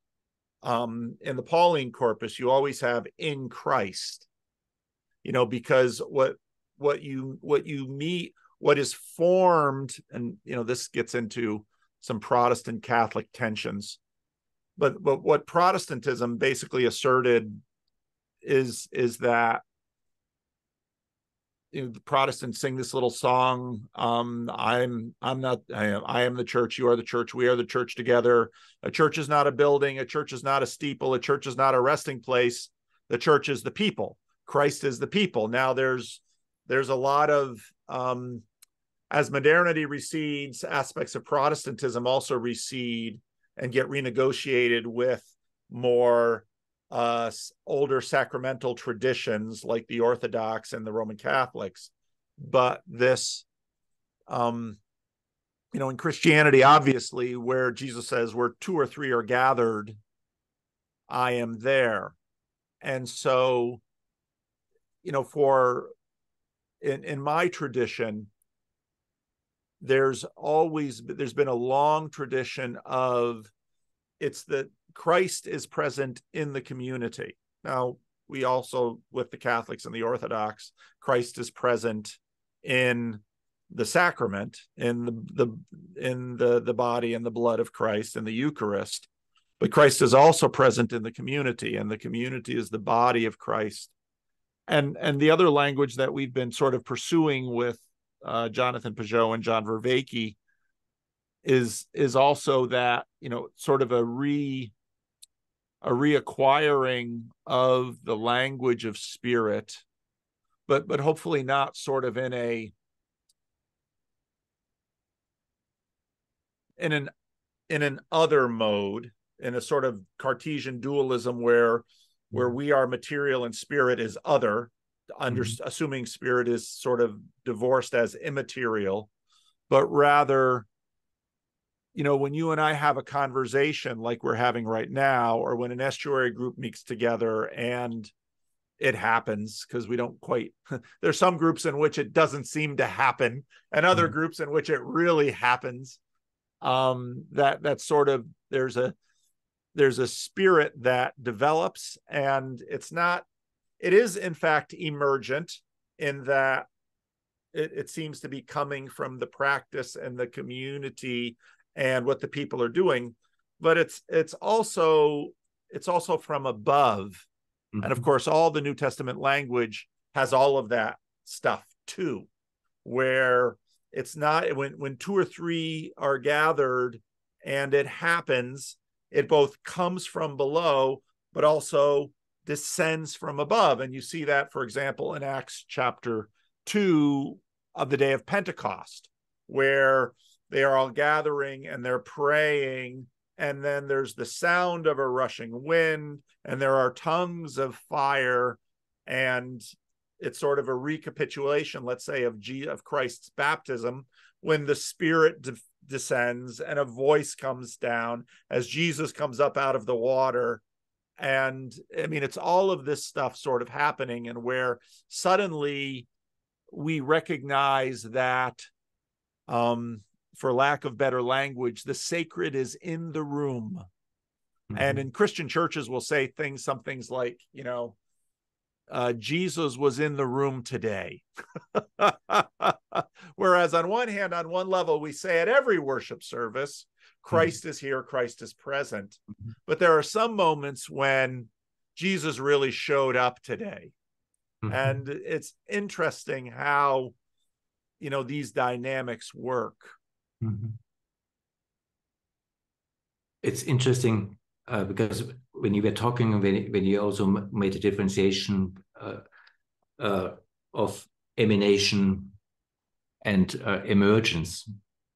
um, in the Pauline corpus, you always have in Christ. You know, because what what you what you meet, what is formed, and you know, this gets into some Protestant Catholic tensions, but but what Protestantism basically asserted is is that, you know, the Protestants sing this little song, um, I'm I'm not I am, I am the church, you are the church, we are the church together. A church is not a building, a church is not a steeple, a church is not a resting place, the church is the people. Christ is the people. Now there's there's a lot of um, as modernity recedes, aspects of Protestantism also recede and get renegotiated with more uh, older sacramental traditions like the Orthodox and the Roman Catholics. But this, um, you know, in Christianity, obviously, where Jesus says, where two or three are gathered, I am there. And so, you know, for in, in my tradition, there's always, there's been a long tradition of, it's that Christ is present in the community. Now, we also, with the Catholics and the Orthodox, Christ is present in the sacrament, in the, the in the, the body and the blood of Christ in the Eucharist. But Christ is also present in the community, and the community is the body of Christ. And, and the other language that we've been sort of pursuing with uh, Jonathan Pageau and John Vervaeke is, is also that, you know, sort of a re a reacquiring of the language of spirit, but but hopefully not sort of in a in an in an other mode, in a sort of Cartesian dualism where where we are material and spirit is other, under, mm-hmm. assuming spirit is sort of divorced as immaterial, but rather, you know, when you and I have a conversation like we're having right now, or when an estuary group meets together and it happens, because we don't quite, there's some groups in which it doesn't seem to happen and other mm-hmm. groups in which it really happens. um, that that sort of there's a there's a spirit that develops, and it's not it is in fact emergent in that it, it seems to be coming from the practice and the community and what the people are doing, but it's it's also it's also from above. Mm-hmm. And of course, all the New Testament language has all of that stuff too, where it's not when when two or three are gathered and it happens, it both comes from below but also descends from above. And you see that, for example, in Acts chapter two of the day of Pentecost, where they are all gathering and they're praying, and then there's the sound of a rushing wind, and there are tongues of fire, and it's sort of a recapitulation, let's say, of G- of Christ's baptism, when the Spirit de- descends and a voice comes down as Jesus comes up out of the water. And I mean, it's all of this stuff sort of happening, and where suddenly we recognize that, um, for lack of better language, the sacred is in the room. Mm-hmm. And in Christian churches, we'll say things, some things like, you know, uh, Jesus was in the room today. Whereas on one hand, on one level, we say at every worship service, Christ mm-hmm. is here, Christ is present. Mm-hmm. But there are some moments when Jesus really showed up today. Mm-hmm. And it's interesting how, you know, these dynamics work. Mm-hmm. It's interesting uh, because when you were talking, when, when you also made a differentiation uh, uh, of emanation and uh, emergence,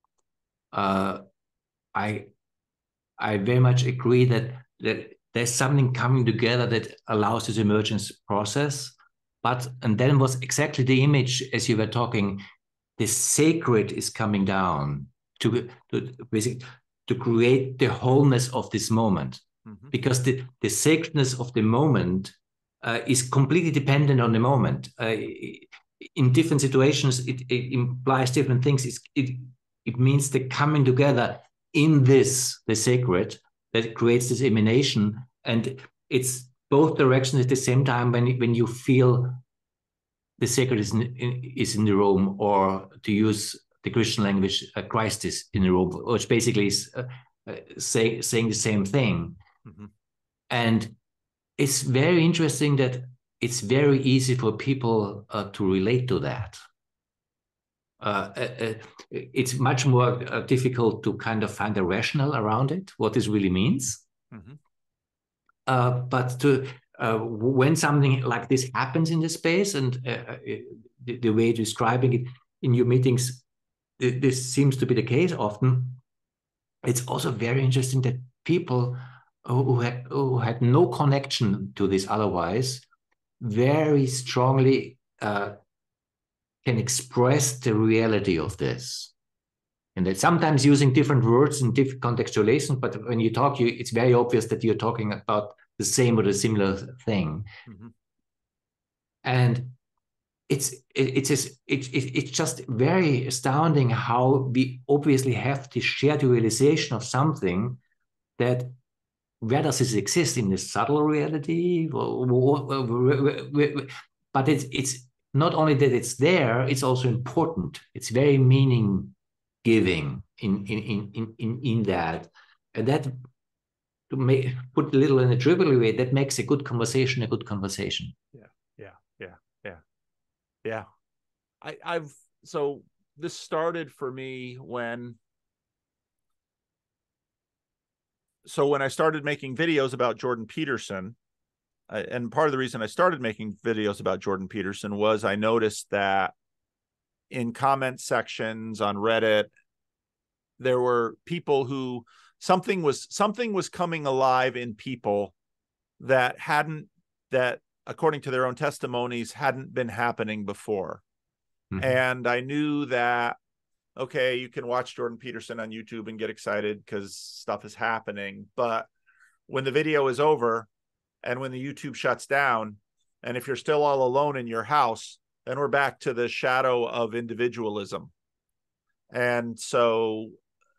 uh, I I very much agree that, that there's something coming together that allows this emergence process. But and then was exactly the image as you were talking. The sacred is coming down to, to basically to create the wholeness of this moment, mm-hmm. because the, the sacredness of the moment uh, is completely dependent on the moment. Uh, in different situations, it, it implies different things. It's, it it means the coming together in this, the sacred, that creates this emanation, and it's both directions at the same time. When when you feel the sacred is in, is in the room, or to use the Christian language, uh, Christ is in the room, which basically is uh, uh, say, saying the same thing. Mm-hmm. And it's very interesting that it's very easy for people uh, to relate to that. Uh, uh, it's much more uh, difficult to kind of find a rationale around it, what this really means. Mm-hmm. Uh, but to Uh, when something like this happens in the space, and uh, the, the way you're describing it in your meetings, it, this seems to be the case often. It's also very interesting that people who had, who had no connection to this otherwise very strongly uh, can express the reality of this. And that sometimes using different words in different contextualizations, but when you talk, you, it's very obvious that you're talking about the same or the similar thing. Mm-hmm. And it's it, it's it, it, it's just very astounding how we obviously have this shared realization of something that, where does this exist? In the subtle reality? But it's it's not only that it's there, it's also important. It's very meaning giving in in in in in that, and that, to make put a little in a trivial way, that makes a good conversation a good conversation. Yeah, yeah, yeah, yeah, yeah. I, I've so this started for me when. So when I started making videos about Jordan Peterson, I, and part of the reason I started making videos about Jordan Peterson was I noticed that in comment sections on Reddit, there were people who something was something was coming alive in people that hadn't, that according to their own testimonies, hadn't been happening before. Mm-hmm. And I knew that, okay, you can watch Jordan Peterson on YouTube and get excited because stuff is happening. But when the video is over and when the YouTube shuts down, and if you're still all alone in your house, then we're back to the shadow of individualism. And so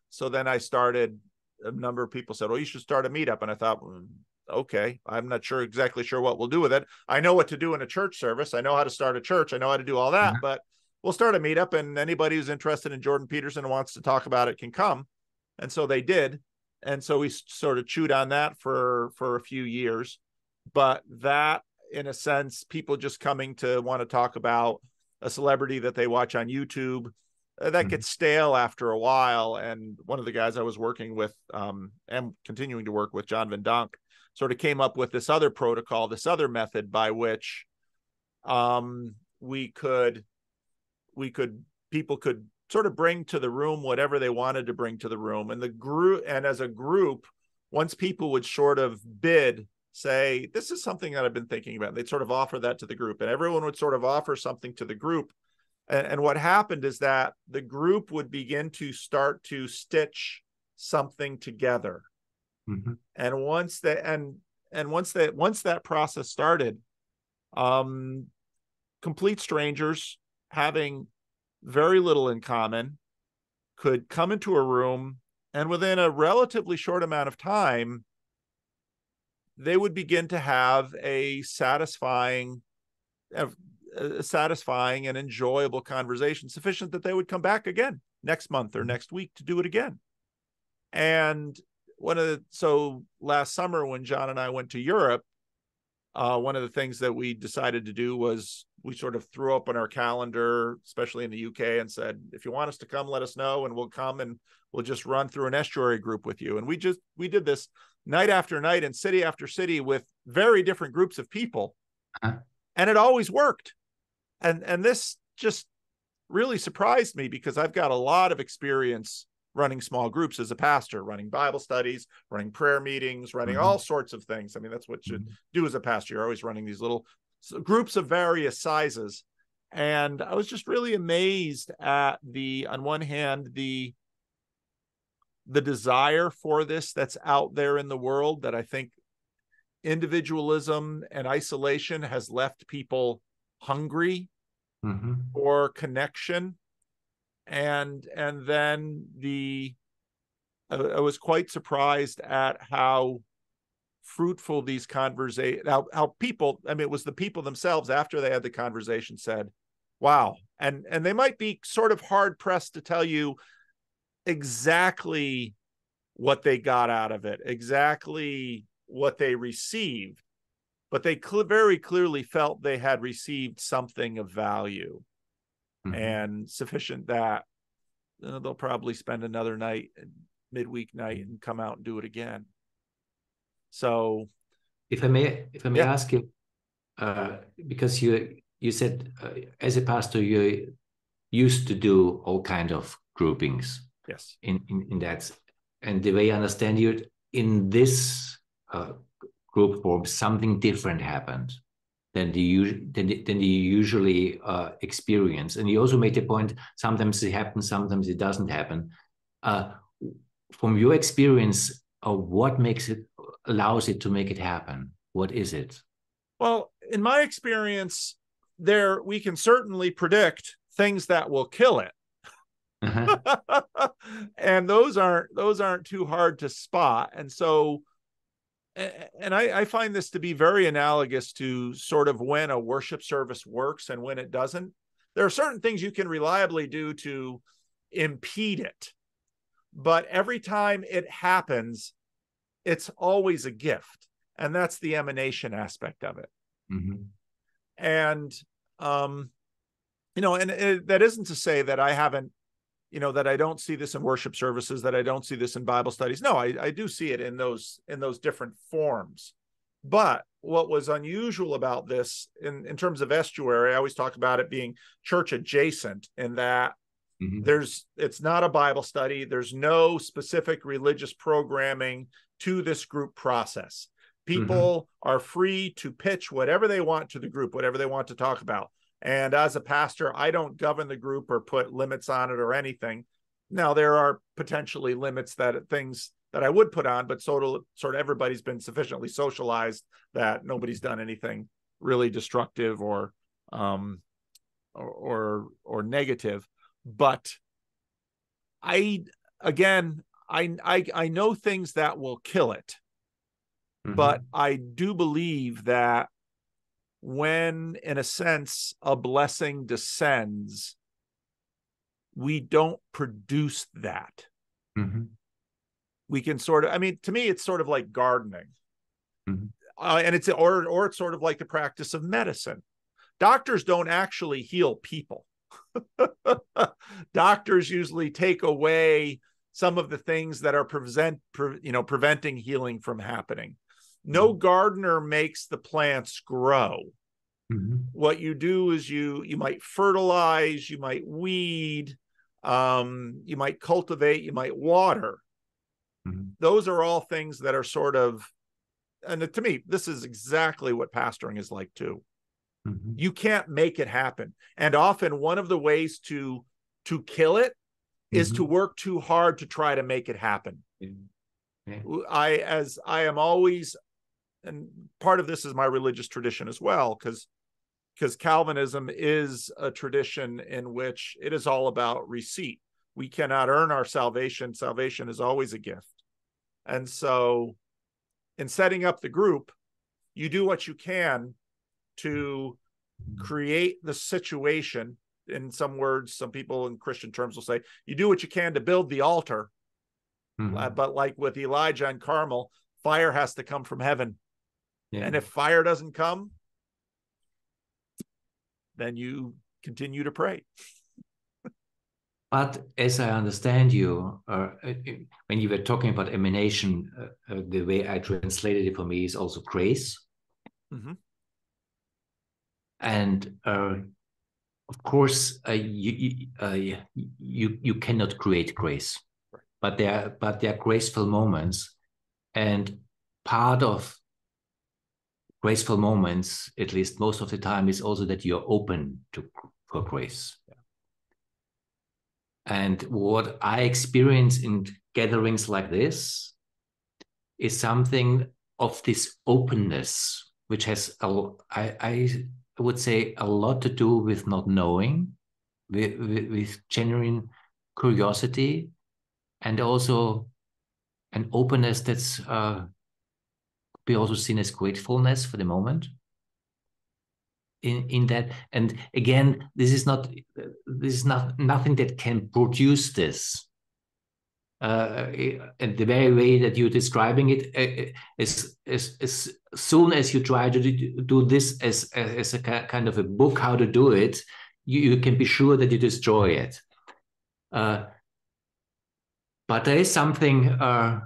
so then I started, a number of people said, well, you should start a meetup. And I thought, well, okay, I'm not sure exactly sure what we'll do with it. I know what to do in a church service. I know how to start a church. I know how to do all that, mm-hmm. but we'll start a meetup, and anybody who's interested in Jordan Peterson and wants to talk about it can come. And so they did. And so we sort of chewed on that for, for a few years, but that, in a sense, people just coming to want to talk about a celebrity that they watch on YouTube, uh, that mm-hmm. gets stale after a while. And one of the guys I was working with, um, and continuing to work with, John Van Donk, sort of came up with this other protocol, this other method by which um, we could, we could, people could sort of bring to the room whatever they wanted to bring to the room. And the group, and as a group, once people would sort of bid, say, this is something that I've been thinking about, they'd sort of offer that to the group, and everyone would sort of offer something to the group. And, and what happened is that the group would begin to start to stitch something together. Mm-hmm. And once they, and, and once that, once that process started, um, complete strangers having very little in common could come into a room, and within a relatively short amount of time, they would begin to have a satisfying, a, a satisfying and enjoyable conversation, sufficient that they would come back again next month or next week to do it again. And one of the, so last summer when John and I went to Europe, uh, one of the things that we decided to do was we sort of threw up on our calendar, especially in the U K, and said, if you want us to come, let us know, and we'll come and we'll just run through an estuary group with you. And we just, we did this night after night and city after city with very different groups of people. Uh-huh. And it always worked. And, and this just really surprised me, because I've got a lot of experience running small groups as a pastor, running Bible studies, running prayer meetings, running mm-hmm. all sorts of things. I mean, that's what you mm-hmm. do as a pastor. You're always running these little groups of various sizes. And I was just really amazed at the, on one hand, the, the desire for this that's out there in the world, that I think individualism and isolation has left people hungry mm-hmm. for connection. And, and then the, I, I was quite surprised at how fruitful these conversations, how, how people, I mean, it was the people themselves after they had the conversation said, wow. And, and they might be sort of hard pressed to tell you exactly what they got out of it, exactly what they received, but they cl- very clearly felt they had received something of value. Mm-hmm. And sufficient that uh, they'll probably spend another night, midweek night, and come out and do it again. So, if I may, if I may yeah. ask you, uh, because you you said uh, as a pastor you used to do all kind of groupings. Yes. In in, in that, and the way I understand you, in this uh, group form, something different happened than the than the, than the usually uh, experience. And you also made the point, sometimes it happens, sometimes it doesn't happen. Uh, from your experience, uh, what makes it, allows it to make it happen? What is it? Well, in my experience, there we can certainly predict things that will kill it. Uh-huh. And those aren't those aren't too hard to spot. And so And I, I find this to be very analogous to sort of when a worship service works and when it doesn't. There are certain things you can reliably do to impede it, but every time it happens, it's always a gift. And that's the emanation aspect of it. Mm-hmm. And, um, you know, and it, that isn't to say that I haven't, you know, that I don't see this in worship services, that I don't see this in Bible studies. No, I, I do see it in those, in those different forms. But what was unusual about this in, in terms of estuary, I always talk about it being church adjacent, in that mm-hmm. there's, it's not a Bible study. There's no specific religious programming to this group process. People mm-hmm. are free to pitch whatever they want to the group, whatever they want to talk about. And as a pastor, I don't govern the group or put limits on it or anything. Now, there are potentially limits that things that I would put on, but sort of, sort of everybody's been sufficiently socialized that nobody's done anything really destructive or um, or, or or negative. But I again, I, I, I know things that will kill it, mm-hmm. but I do believe that when, in a sense, a blessing descends, we don't produce that. Mm-hmm. We can sort of, I mean, to me, it's sort of like gardening. Mm-hmm. Uh, and it's, or, or it's sort of like the practice of medicine. Doctors don't actually heal people. Doctors usually take away some of the things that are prevent, pre, you know, preventing healing from happening. No mm-hmm. gardener makes the plants grow. Mm-hmm. What you do is you, you might fertilize, you might weed, um, you might cultivate, you might water. Mm-hmm. Those are all things that are sort of, and to me, this is exactly what pastoring is like too. Mm-hmm. You can't make it happen. And often one of the ways to, to kill it is mm-hmm. to work too hard to try to make it happen. Mm-hmm. Yeah. I, as I am always, and part of this is my religious tradition as well, because because Calvinism is a tradition in which it is all about receipt. We cannot earn our salvation. Salvation is always a gift. And so in setting up the group, you do what you can to create the situation. In some words, some people in Christian terms will say, you do what you can to build the altar. Mm-hmm. Uh, but like with Elijah and Carmel, fire has to come from heaven. Yeah. And if fire doesn't come, then you continue to pray. But as I understand you, uh, when you were talking about emanation, uh, uh, the way I translated it for me is also grace. Mm-hmm. And uh, of course, uh, you you, uh, you you cannot create grace, right. but there are, but there are graceful moments, and part of graceful moments, at least most of the time, is also that you're open to for grace. Yeah. And what I experience in gatherings like this is something of this openness, which has, a, I, I would say, a lot to do with not knowing, with, with, with genuine curiosity, and also an openness that's uh, be also seen as gratefulness for the moment. In, in that, and again, this is not this is not nothing that can produce this. Uh, and the very way that you're describing it, uh, is as as soon as you try to do, do this as as a kind of a book how to do it, you, you can be sure that you destroy it. Uh, but there is something uh,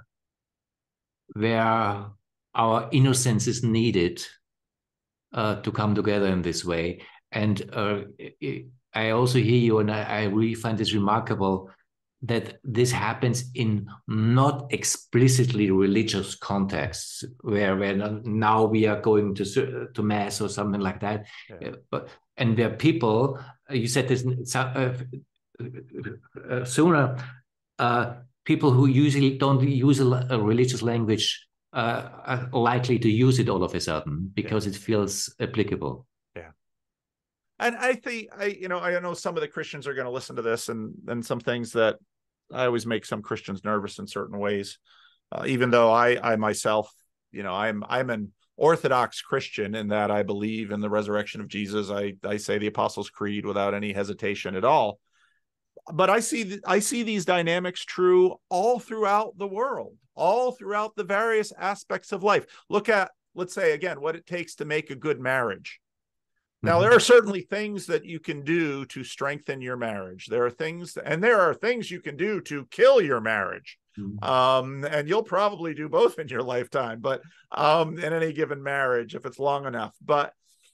where our innocence is needed. Uh, to come together in this way. And uh, I also hear you, and I, I really find this remarkable, that this happens in not explicitly religious contexts, where, where now we are going to, to mass or something like that. Yeah. Uh, but and where people, you said this uh, uh, sooner, uh, people who usually don't use a, a religious language Uh, are likely to use it all of a sudden because yeah. it feels applicable. Yeah. And I think, I, you know, I know some of the Christians are going to listen to this, and, and some things that I always make some Christians nervous in certain ways, uh, even though I, I myself, you know, I'm, I'm an Orthodox Christian in that I believe in the resurrection of Jesus. I, I say the Apostles' Creed without any hesitation at all. But I see, I see these dynamics true all throughout the world, all throughout the various aspects of life. Look at, let's say, again, what it takes to make a good marriage. Now, mm-hmm. there are certainly things that you can do to strengthen your marriage. There are things, and there are things you can do to kill your marriage. Mm-hmm. Um, and you'll probably do both in your lifetime, but um, in any given marriage, if it's long enough. But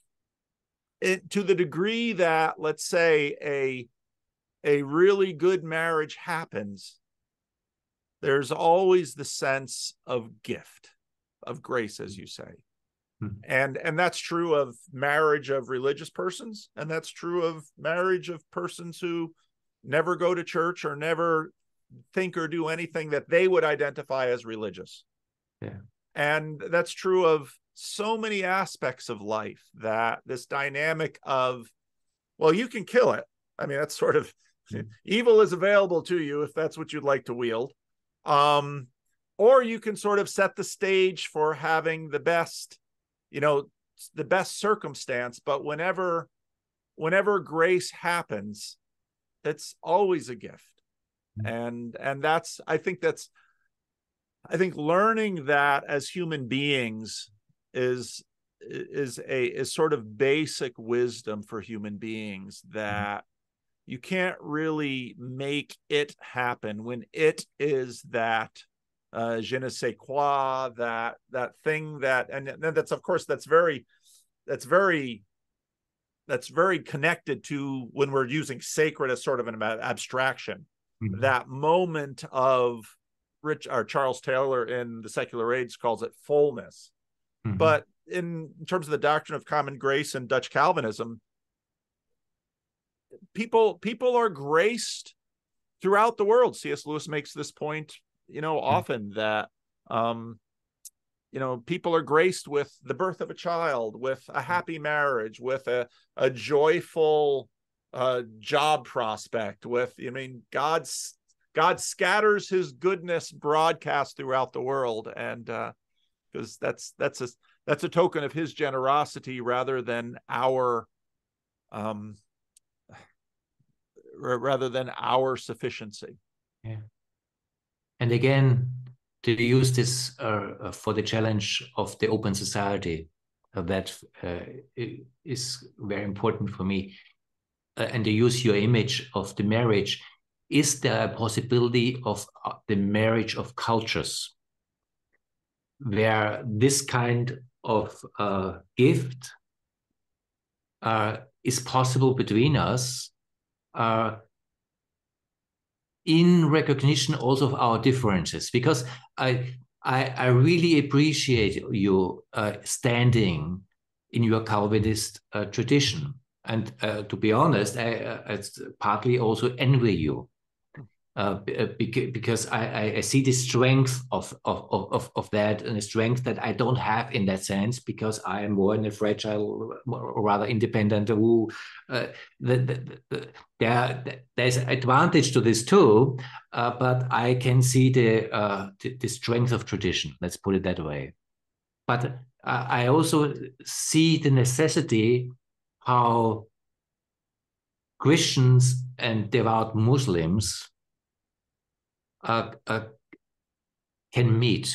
it, to the degree that, let's say, a a really good marriage happens, there's always the sense of gift, of grace, as you say. Mm-hmm. And, and that's true of marriage of religious persons. And that's true of marriage of persons who never go to church or never think or do anything that they would identify as religious. Yeah. And that's true of so many aspects of life, that this dynamic of, well, you can kill it. I mean, that's sort of evil is available to you if that's what you'd like to wield. Um, or you can sort of set the stage for having the best, you know, the best circumstance. But whenever, whenever grace happens, it's always a gift. Mm-hmm. And, and that's, I think that's, I think learning that as human beings is, is a, is sort of basic wisdom for human beings, that mm-hmm. you can't really make it happen when it is that uh, je ne sais quoi, that, that thing that, and then that's, of course, that's very, that's very, that's very connected to when we're using sacred as sort of an abstraction, mm-hmm. that moment of Rich or Charles Taylor in The Secular Age calls it fullness. Mm-hmm. But in, in terms of the doctrine of common grace and Dutch Calvinism, people, people are graced throughout the world. C S Lewis makes this point, you know, often, that, um, you know, people are graced with the birth of a child, with a happy marriage, with a, a joyful uh, job prospect, with, I mean, God's, God scatters his goodness broadcast throughout the world. And because uh, that's, that's a, that's a token of his generosity rather than our, um, rather than our sufficiency. Yeah. And again, to use this uh, for the challenge of the open society, uh, that uh, is very important for me. Uh, and to use your image of the marriage, is there a possibility of uh, the marriage of cultures, where this kind of uh, gift uh, is possible between us, uh, in recognition also of our differences? Because I I, I really appreciate you uh, standing in your Calvinist uh, tradition, and uh, to be honest, I, uh, it's partly also envy you. Uh, because I, I see the strength of, of, of, of that, and the strength that I don't have in that sense, because I am more in a fragile, rather independent who, uh, the, the, the, there, there's advantage to this too, uh, but I can see the, uh, the, the strength of tradition, let's put it that way. But I also see the necessity how Christians and devout Muslims Uh, uh, can meet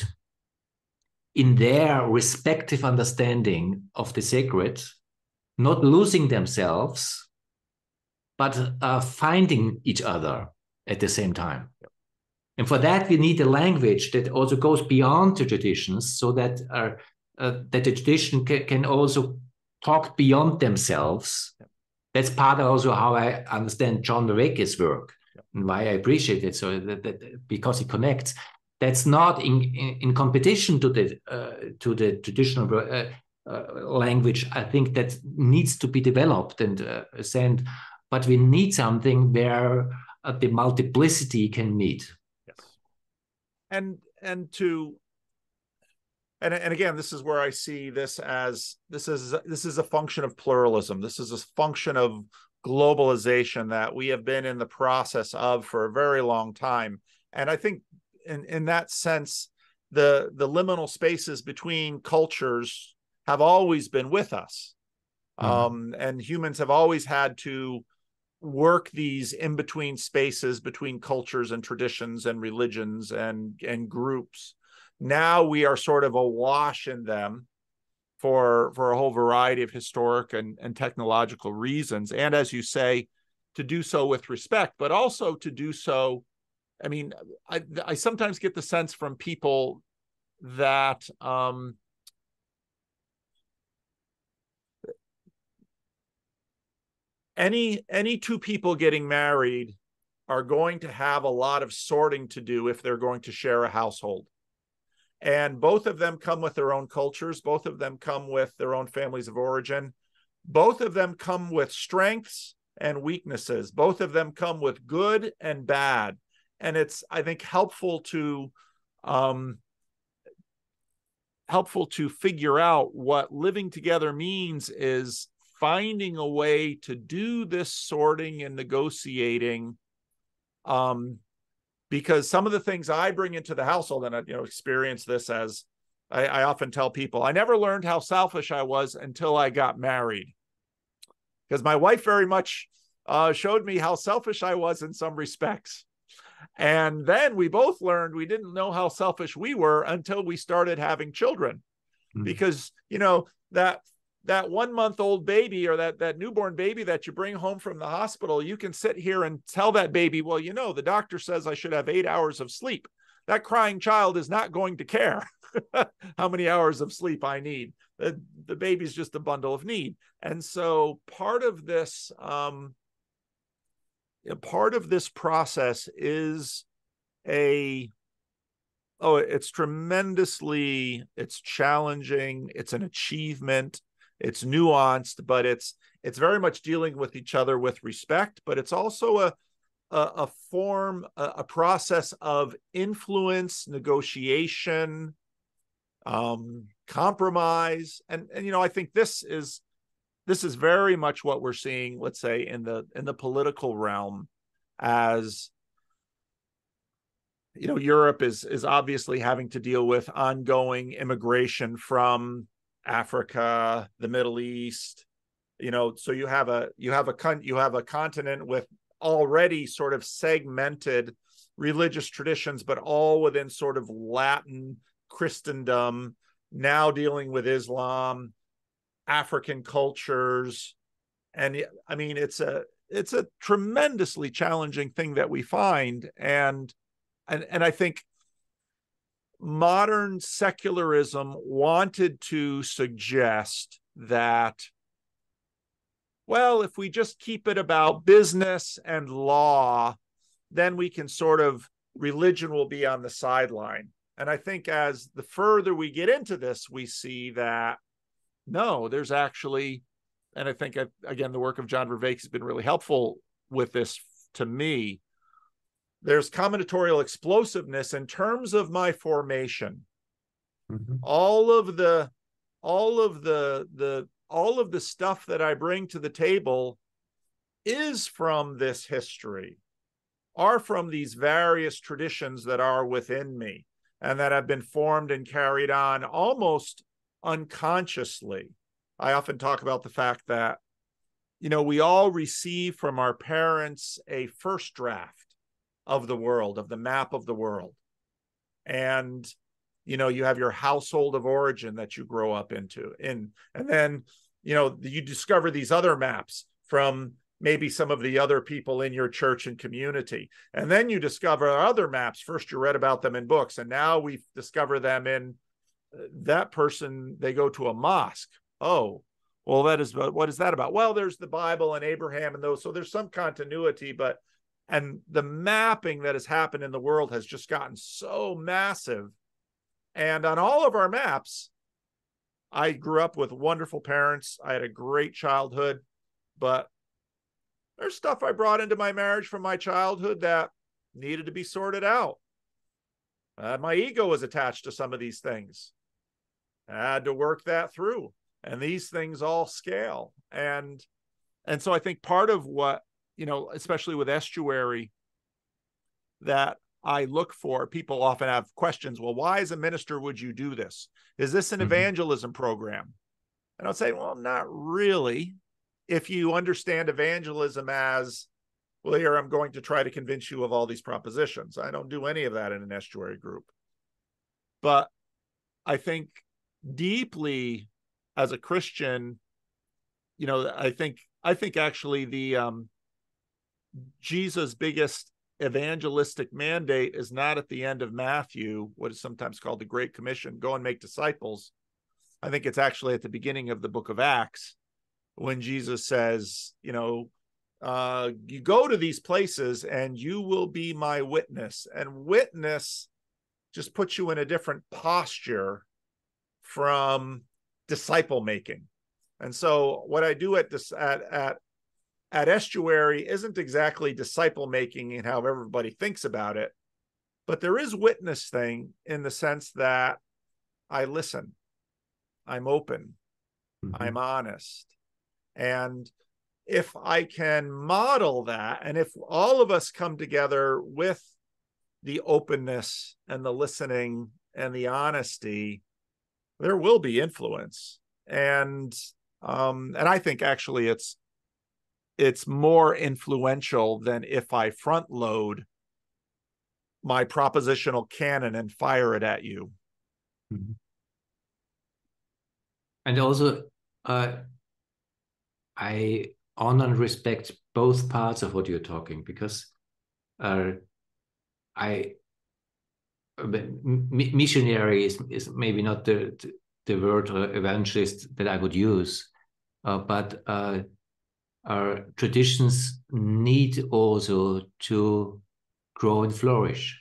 in their respective understanding of the sacred, not losing themselves, but uh, finding each other at the same time. And for that, we need a language that also goes beyond the traditions, so that, uh, uh, that the tradition ca can also talk beyond themselves. That's part of also how I understand John Vervaeke's work. And why I appreciate it, so that, that because it connects. That's not in in, in competition to the uh, to the traditional uh, uh, language. I think that needs to be developed and uh, sent, but we need something where uh, the multiplicity can meet. Yes, and and to and and again, this is where I see this as this is this is a function of pluralism. This is a function of globalization that we have been in the process of for a very long time. And I think in, in that sense, the, the liminal spaces between cultures have always been with us. Mm-hmm. Um, and humans have always had to work these in-between spaces between cultures and traditions and religions and, and groups. Now we are sort of awash in them for for a whole variety of historic and, and technological reasons. And as you say, to do so with respect, but also to do so, I mean, I, I sometimes get the sense from people that um, any, any two people getting married are going to have a lot of sorting to do if they're going to share a household. And both of them come with their own cultures. Both of them come with their own families of origin. Both of them come with strengths and weaknesses. Both of them come with good and bad. And it's, I think, helpful to um, helpful to figure out what living together means is finding a way to do this sorting and negotiating Um, because some of the things I bring into the household, and I, you know, experience this as I, I often tell people, I never learned how selfish I was until I got married, because my wife very much uh, showed me how selfish I was in some respects. And then we both learned we didn't know how selfish we were until we started having children. Mm-hmm. Because, you know, that that one month old baby or that, that newborn baby that you bring home from the hospital, you can sit here and tell that baby, well, you know, the doctor says I should have eight hours of sleep. That crying child is not going to care how many hours of sleep I need. The, the baby's just a bundle of need. And so part of this, um, part of this process is a, oh, it's tremendously, it's challenging. It's an achievement. It's nuanced, but it's it's very much dealing with each other with respect, but it's also a a, a form, a, a process of influence, negotiation, um, compromise. And, and, you know, I think this is this is very much what we're seeing, let's say, in the in the political realm, as you know, Europe is is obviously having to deal with ongoing immigration from Africa, the Middle East, you know, so you have a you have a con you have a continent with already sort of segmented religious traditions, but all within sort of Latin Christendom, now dealing with Islam, African cultures. And I mean, it's a it's a tremendously challenging thing that we find. And and and I think modern secularism wanted to suggest that, well, if we just keep it about business and law, then we can sort of, religion will be on the sideline. And I think as the further we get into this, we see that, no, there's actually, and I think, again, the work of John Vervaeke has been really helpful with this to me, there's combinatorial explosiveness in terms of my formation. Mm-hmm. All of the, all of the, the, all of the stuff that I bring to the table is from this history, are from these various traditions that are within me and that have been formed and carried on almost unconsciously. I often talk about the fact that, you know, we all receive from our parents a first draft of the world, of the map of the world. And, you know, you have your household of origin that you grow up into. And, and then, you know, you discover these other maps from maybe some of the other people in your church and community. And then you discover other maps. First, you read about them in books, and now we discover them in that person, they go to a mosque. Oh, well, that is, what is that about? Well, there's the Bible and Abraham and those. So there's some continuity, but and the mapping that has happened in the world has just gotten so massive. And on all of our maps, I grew up with wonderful parents. I had a great childhood, but there's stuff I brought into my marriage from my childhood that needed to be sorted out. Uh, my ego was attached to some of these things. I had to work that through. And these things all scale. And, and so I think part of what, you know, especially with Estuary, that I look for, people often have questions. Well, why as a minister would you do this? Is this an mm-hmm. evangelism program? And I'll say, well, not really. If you understand evangelism as, well, here I'm going to try to convince you of all these propositions. I don't do any of that in an Estuary group. But I think deeply as a Christian, you know, I think, I think actually the, um, Jesus' biggest evangelistic mandate is not at the end of Matthew, what is sometimes called the Great Commission, go and make disciples. I think it's actually at the beginning of the book of Acts when Jesus says, you know, uh, you go to these places and you will be my witness. And witness just puts you in a different posture from disciple making. And so what I do at this at at at Estuary isn't exactly disciple making and how everybody thinks about it, but there is witness thing in the sense that I listen, I'm open, mm-hmm. I'm honest. And if I can model that, and if all of us come together with the openness and the listening and the honesty, there will be influence. And um, and I think actually it's it's more influential than if I front load my propositional cannon and fire it at you. Mm-hmm. And also, uh, I honor and respect both parts of what you're talking, because uh, I missionary is, is maybe not the the word or evangelist that I would use, uh, but uh, our traditions need also to grow and flourish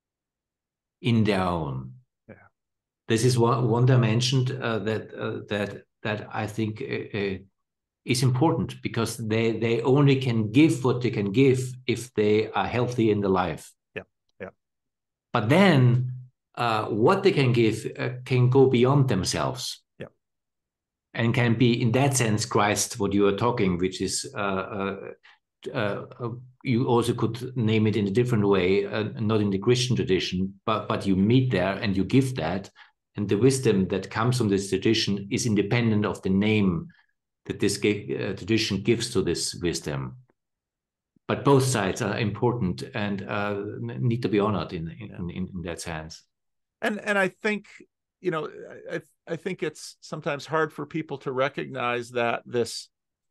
in their own. Yeah. This is one one dimension uh, that uh, that that I think uh, is important, because they they only can give what they can give if they are healthy in the life. Yeah, yeah. But then uh, what they can give uh, can go beyond themselves. Yeah. And can be, in that sense, Christ, what you are talking, which is uh, uh, uh, uh, you also could name it in a different way, uh, not in the Christian tradition, but but you meet there and you give that, and the wisdom that comes from this tradition is independent of the name that this uh, tradition gives to this wisdom. But both sides are important and uh, need to be honored in in, yeah. in in that sense. And and I think, you know, I I think it's sometimes hard for people to recognize that this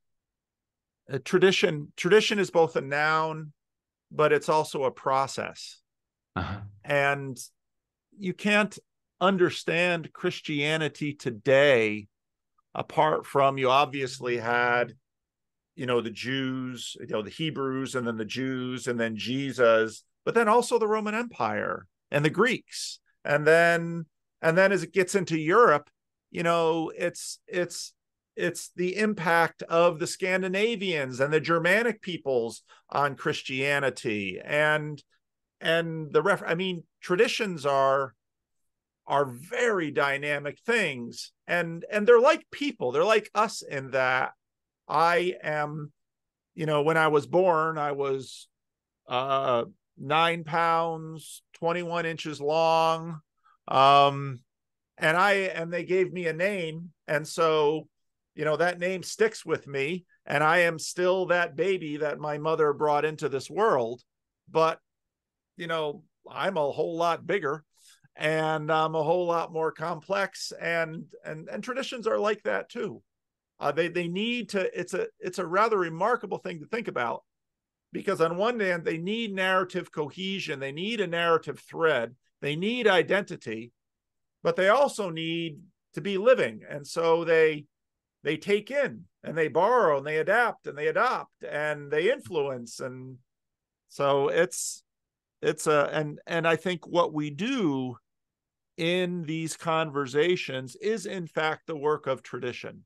uh, tradition tradition is both a noun, but it's also a process. Uh-huh. And you can't understand Christianity today apart from, you obviously had, you know, the Jews, you know, the Hebrews, and then the Jews, and then Jesus, but then also the Roman Empire and the Greeks. And then, and then as it gets into Europe, you know, it's, it's, it's the impact of the Scandinavians and the Germanic peoples on Christianity. And, and the ref, I mean, traditions are, are very dynamic things. And, and they're like people, they're like us in that I am, you know, when I was born, I was uh, nine pounds, twenty-one inches long. Um, and I, and they gave me a name. And so, you know, that name sticks with me, and I am still that baby that my mother brought into this world. But, you know, I'm a whole lot bigger, and I'm a whole lot more complex, and, and, and traditions are like that too. Uh, they they need to, it's a it's a rather remarkable thing to think about, because on one hand, they need narrative cohesion, they need a narrative thread, they need identity, but they also need to be living. And so they they take in and they borrow and they adapt and they adopt and they influence. And so it's it's a and and I think what we do in these conversations is in fact the work of tradition.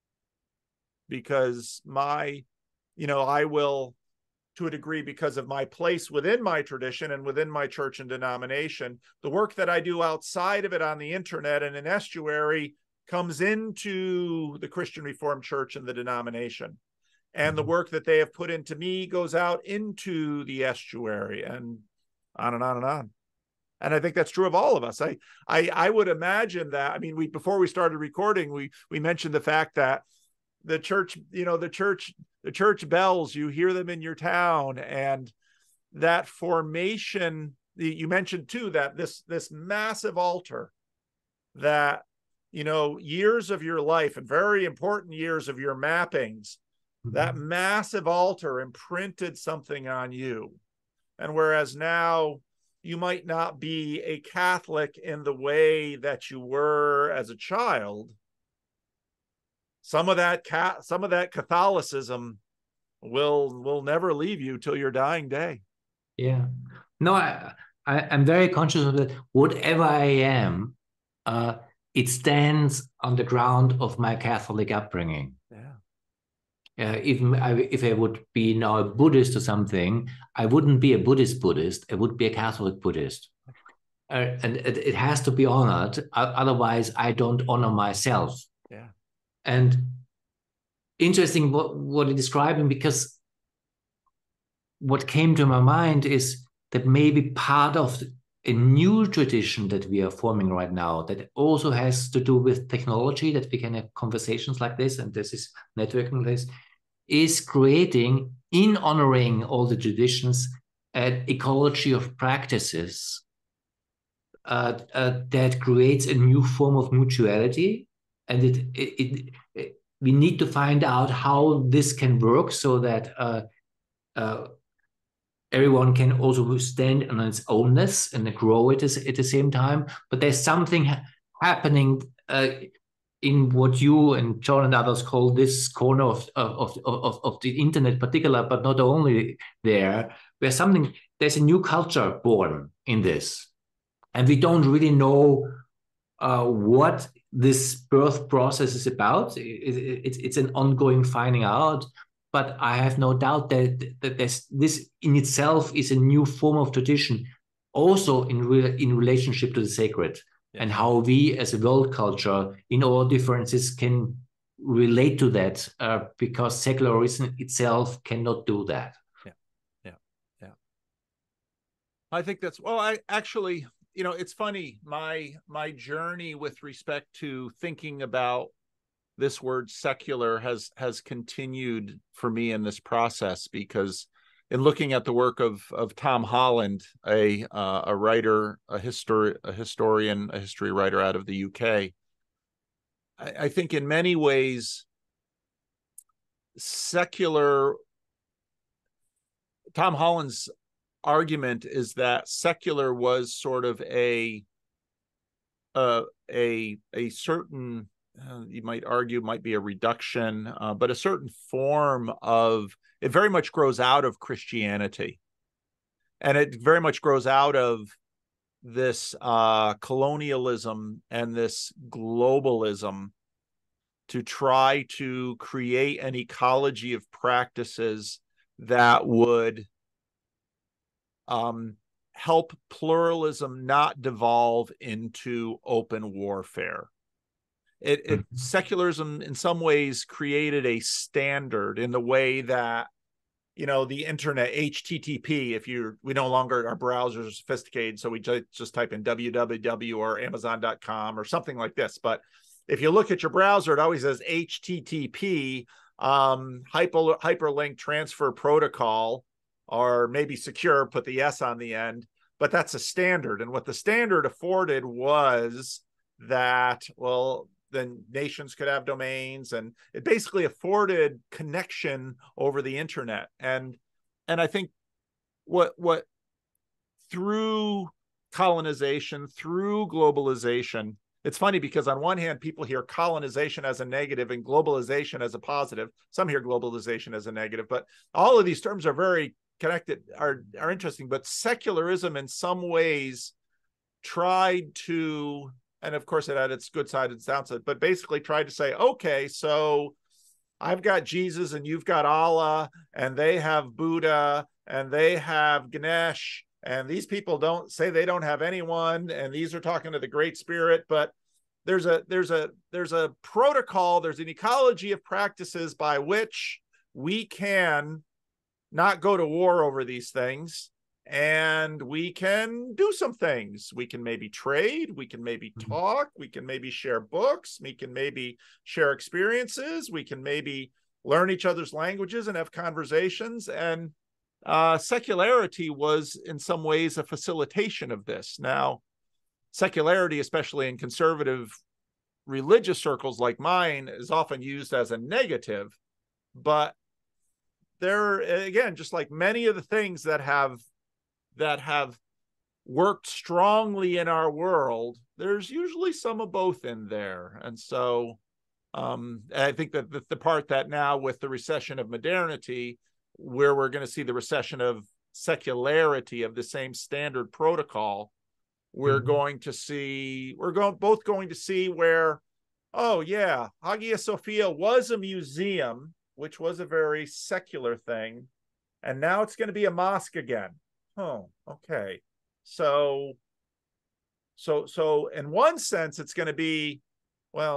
Because my, you know, I will, to a degree, because of my place within my tradition and within my church and denomination, the work that I do outside of it on the internet and in Estuary comes into the Christian Reformed Church and the denomination. And the work that they have put into me goes out into the Estuary, and on and on and on. And I think that's true of all of us. I, I, I would imagine that, I mean, we, before we started recording, we, we mentioned the fact that the church, you know, the church, the church bells, you hear them in your town, and that formation, you mentioned too, that this, this massive altar that, you know, years of your life and very important years of your mappings, mm-hmm. that massive altar imprinted something on you. And whereas now you might not be a Catholic in the way that you were as a child, some of that cat, some of that Catholicism will will never leave you till your dying day. Yeah, no, I, I I'm very conscious of that. Whatever I am, uh, it stands on the ground of my Catholic upbringing. Yeah. Uh, if I if I would be now a Buddhist or something, I wouldn't be a Buddhist Buddhist. I would be a Catholic Buddhist, uh, and it, it has to be honored. Otherwise, I don't honor myself. Yeah. And interesting what, what you're describing, because what came to my mind is that maybe part of a new tradition that we are forming right now, that also has to do with technology, that we can have conversations like this, and this is networking like this, is creating, in honoring all the traditions, an ecology of practices uh, uh, that creates a new form of mutuality. And it, it, it, it we need to find out how this can work so that uh, uh, everyone can also stand on its ownness and grow it at the same time. But there's something ha happening uh, in what you and John and others call this corner of, of, of, of the internet particular, but not only there, where something, there's a new culture born in this. And we don't really know uh, what this birth process is about. It, it, it's, it's an ongoing finding out. But I have no doubt that, that this in itself is a new form of tradition, also in, re in relationship to the sacred, yeah. And how we as a world culture, in all differences, can relate to that, uh, because secularism itself cannot do that. Yeah, yeah, yeah. I think that's, well, I actually, you know, it's funny, my, my journey with respect to thinking about this word secular has has continued for me in this process, because in looking at the work of of Tom Holland, a uh, a writer, a histori a historian, a history writer out of the U K, I, I think in many ways secular, Tom Holland's argument is that secular was sort of a uh, a a certain, Uh, you might argue might be a reduction, uh, but a certain form of, it very much grows out of Christianity. And it very much grows out of this uh, colonialism and this globalism to try to create an ecology of practices that would um, help pluralism not devolve into open warfare. It, it secularism in some ways created a standard in the way that, you know, the internet, H T T P, if you, we no longer, our browsers are sophisticated, so we just, just type in w w w or amazon dot com or something like this. But if you look at your browser, it always says H T T P, um, hyper, hyperlink transfer protocol, or maybe secure, put the S on the end, but that's a standard. And what the standard afforded was that, well, then nations could have domains, and it basically afforded connection over the internet. And and I think what what through colonization, through globalization, it's funny because on one hand, people hear colonization as a negative and globalization as a positive. Some hear globalization as a negative, but all of these terms are very connected, are, are interesting. But secularism in some ways tried to, and of course it had its good side and its downside, but basically tried to say, okay, so I've got Jesus and you've got Allah, and they have Buddha and they have Ganesh, and these people don't say they don't have anyone, and these are talking to the Great Spirit, but there's a there's a there's a protocol, there's an ecology of practices by which we can not go to war over these things, and we can do some things. We can maybe trade, we can maybe talk, we can maybe share books, we can maybe share experiences, we can maybe learn each other's languages and have conversations. And uh, secularity was in some ways a facilitation of this. Now, secularity, especially in conservative religious circles like mine, is often used as a negative, but there, again, just like many of the things that have that have worked strongly in our world, there's usually some of both in there. And so um, I think that the, the part that now with the recession of modernity, where we're going to see the recession of secularity of the same standard protocol, we're mm-hmm. going to see, we're going both going to see where, oh yeah, Hagia Sophia was a museum, which was a very secular thing, and now it's going to be a mosque again. Oh, okay. So, so, so in one sense, it's going to be, well,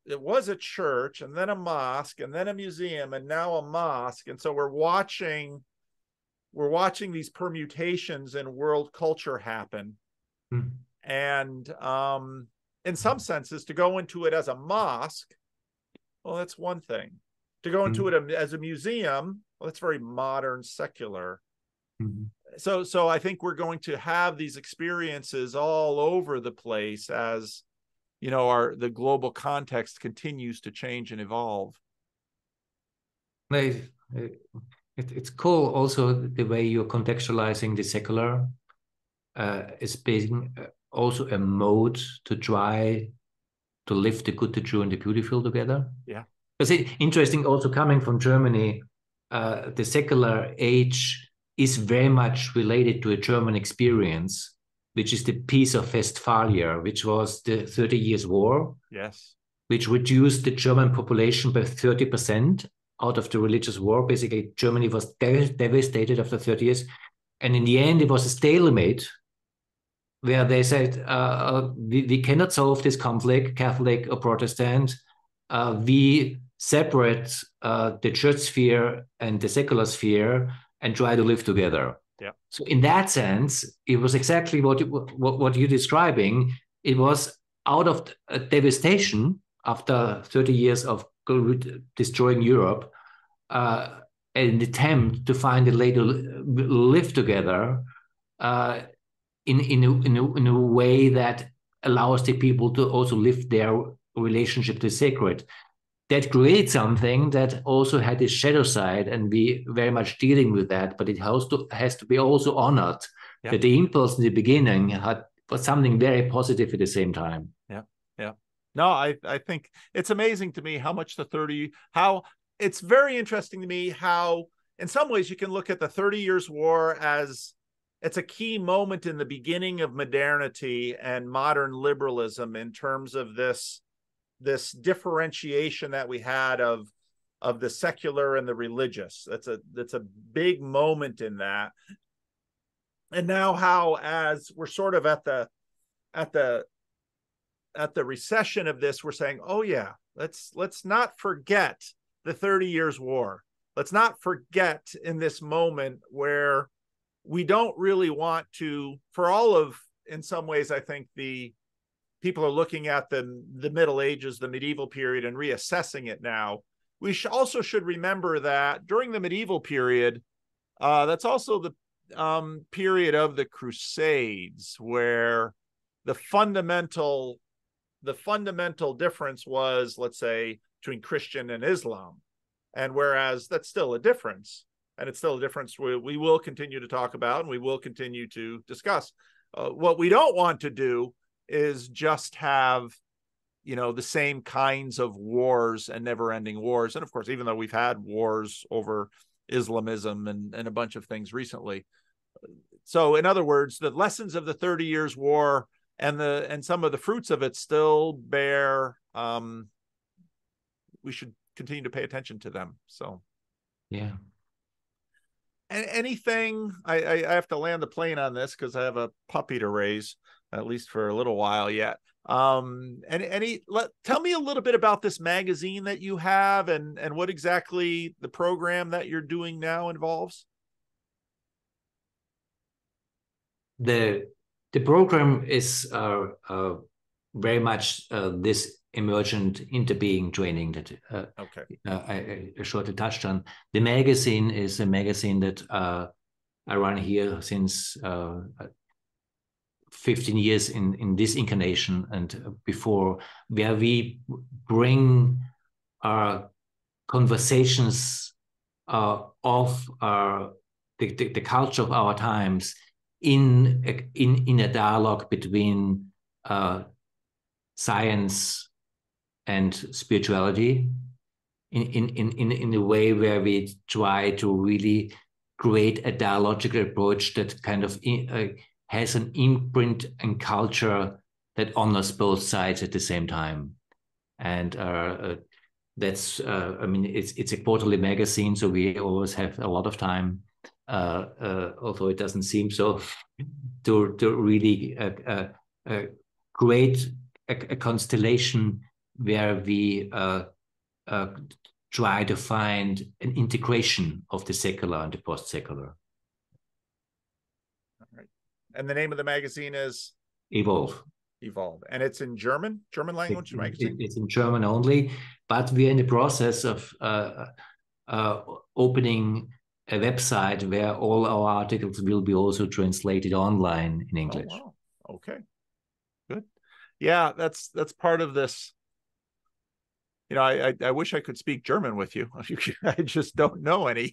it was a church and then a mosque and then a museum and now a mosque. And so we're watching, we're watching these permutations in world culture happen. Mm. And um, in some senses, to go into it as a mosque, well, that's one thing. To go into mm. it as a museum, well, that's very modern, secular. Mm-hmm. So, so I think we're going to have these experiences all over the place as, you know, our the global context continues to change and evolve. It, it, it's cool also the way you're contextualizing the secular uh, as being also a mode to try to live the good, the true, and the beautiful together. Yeah. Because it's interesting also coming from Germany, uh, the secular age is very much related to a German experience, which is the Peace of Westphalia, which was the Thirty Years' War. Yes. Which reduced the German population by thirty percent out of the religious war. Basically, Germany was dev devastated after thirty years. And in the end, it was a stalemate where they said, uh, we, we cannot solve this conflict, Catholic or Protestant. Uh, we separate uh, the church sphere and the secular sphere and try to live together. Yeah. So in that sense, it was exactly what, you, what, what you're describing. It was out of a devastation after thirty years of destroying Europe, uh, an attempt to find a way to live together uh, in, in, a, in, a, in a way that allows the people to also live their relationship to sacred. That creates something that also had a shadow side, and we very much dealing with that, but it has to, has to be also honored. Yeah. That the impulse in the beginning had was something very positive at the same time. Yeah, yeah. No, I, I think it's amazing to me how much the thirty, how it's very interesting to me how in some ways you can look at the thirty Years' War as it's a key moment in the beginning of modernity and modern liberalism in terms of this, this differentiation that we had of, of the secular and the religious. That's a, that's a big moment in that. And now how, as we're sort of at the, at the, at the recession of this, we're saying, oh yeah, let's, let's not forget the thirty Years' War. Let's not forget in this moment where we don't really want to, for all of, in some ways, I think the people are looking at the, the Middle Ages, the medieval period, and reassessing it now. We sh also should remember that during the medieval period, uh, that's also the um, period of the Crusades, where the fundamental, the fundamental difference was, let's say, between Christian and Islam. And whereas that's still a difference, and it's still a difference we, we will continue to talk about and we will continue to discuss. Uh, what we don't want to do is just have, you know, the same kinds of wars and never-ending wars. And of course, even though we've had wars over Islamism and, and a bunch of things recently. So in other words, the lessons of the thirty Years' War and the and some of the fruits of it still bear, um, we should continue to pay attention to them. So, yeah. And anything, I, I, I have to land the plane on this because I have a puppy to raise, at least for a little while yet. Um, and any, let, tell me a little bit about this magazine that you have and, and what exactly the program that you're doing now involves. The, the program is uh, uh, very much uh, this emergent interbeing training that uh, okay. uh, I, I shortly touched on. The magazine is a magazine that uh, I run here since uh, fifteen years in, in this incarnation and before, where we bring our conversations uh, of our, the, the, the culture of our times in a, in, in a dialogue between uh, science and spirituality in, in, in, in a way where we try to really create a dialogical approach that kind of in, uh, has an imprint and culture that honors both sides at the same time. And uh, uh, that's, uh, I mean, it's, it's a quarterly magazine, so we always have a lot of time, uh, uh, although it doesn't seem so, to, to really uh, uh, uh, create a, a constellation where we uh, uh, try to find an integration of the secular and the post-secular. All right. And the name of the magazine is? Evolve. Evolve. And it's in German, German language it, magazine? It, it's in German only, but we're in the process of uh, uh, opening a website where all our articles will be also translated online in English. Oh, wow. Okay, good. Yeah, that's that's part of this. You know, I, I I wish I could speak German with you. I just don't know any.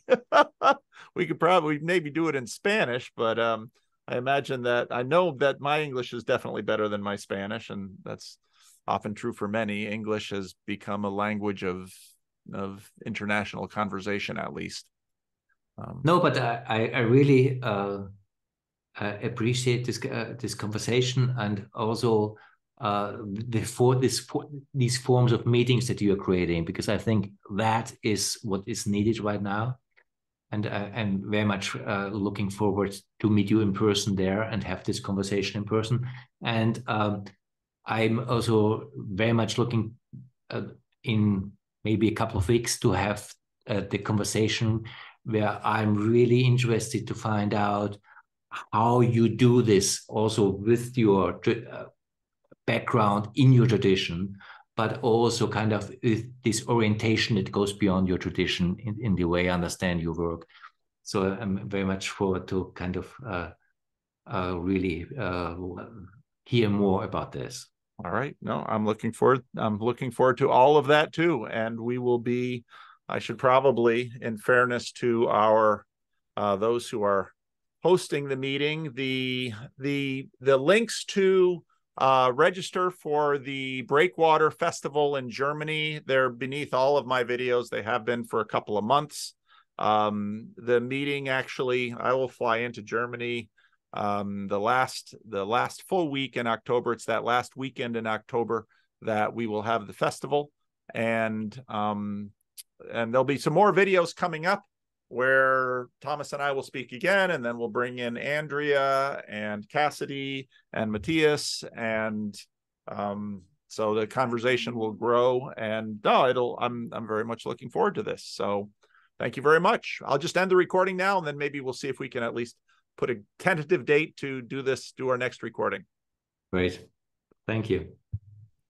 We could probably maybe do it in Spanish, but um, I imagine that I know that my English is definitely better than my Spanish, and that's often true for many. English has become a language of of international conversation, at least. Um, no, but I I really uh, uh, appreciate this uh, this conversation, and also uh, the for this these forms of meetings that you are creating, because I think that is what is needed right now. And uh, I'm very much uh, looking forward to meet you in person there and have this conversation in person. And um, I'm also very much looking uh, in maybe a couple of weeks to have uh, the conversation where I'm really interested to find out how you do this also with your uh, background in your tradition, but also kind of this orientation that goes beyond your tradition in, in the way I understand your work. So I'm very much forward to kind of uh, uh, really uh, hear more about this. All right. No, I'm looking forward. I'm looking forward to all of that too. And we will be, I should probably, in fairness to our, uh, those who are hosting the meeting, the, the, the links to uh, register for the Breakwater Festival in Germany, they're beneath all of my videos. They have been for a couple of months. Um, the meeting actually, I will fly into Germany um the last the last full week in October. It's that last weekend in October that we will have the festival, and um and there'll be some more videos coming up where Thomas and I will speak again, and then we'll bring in Andrea and Cassidy and Matthias, and um so the conversation will grow, and oh it'll I'm I'm very much looking forward to this. So thank you very much. I'll just end the recording now, and then maybe we'll see if we can at least put a tentative date to do this, do our next recording. Great. Thank you.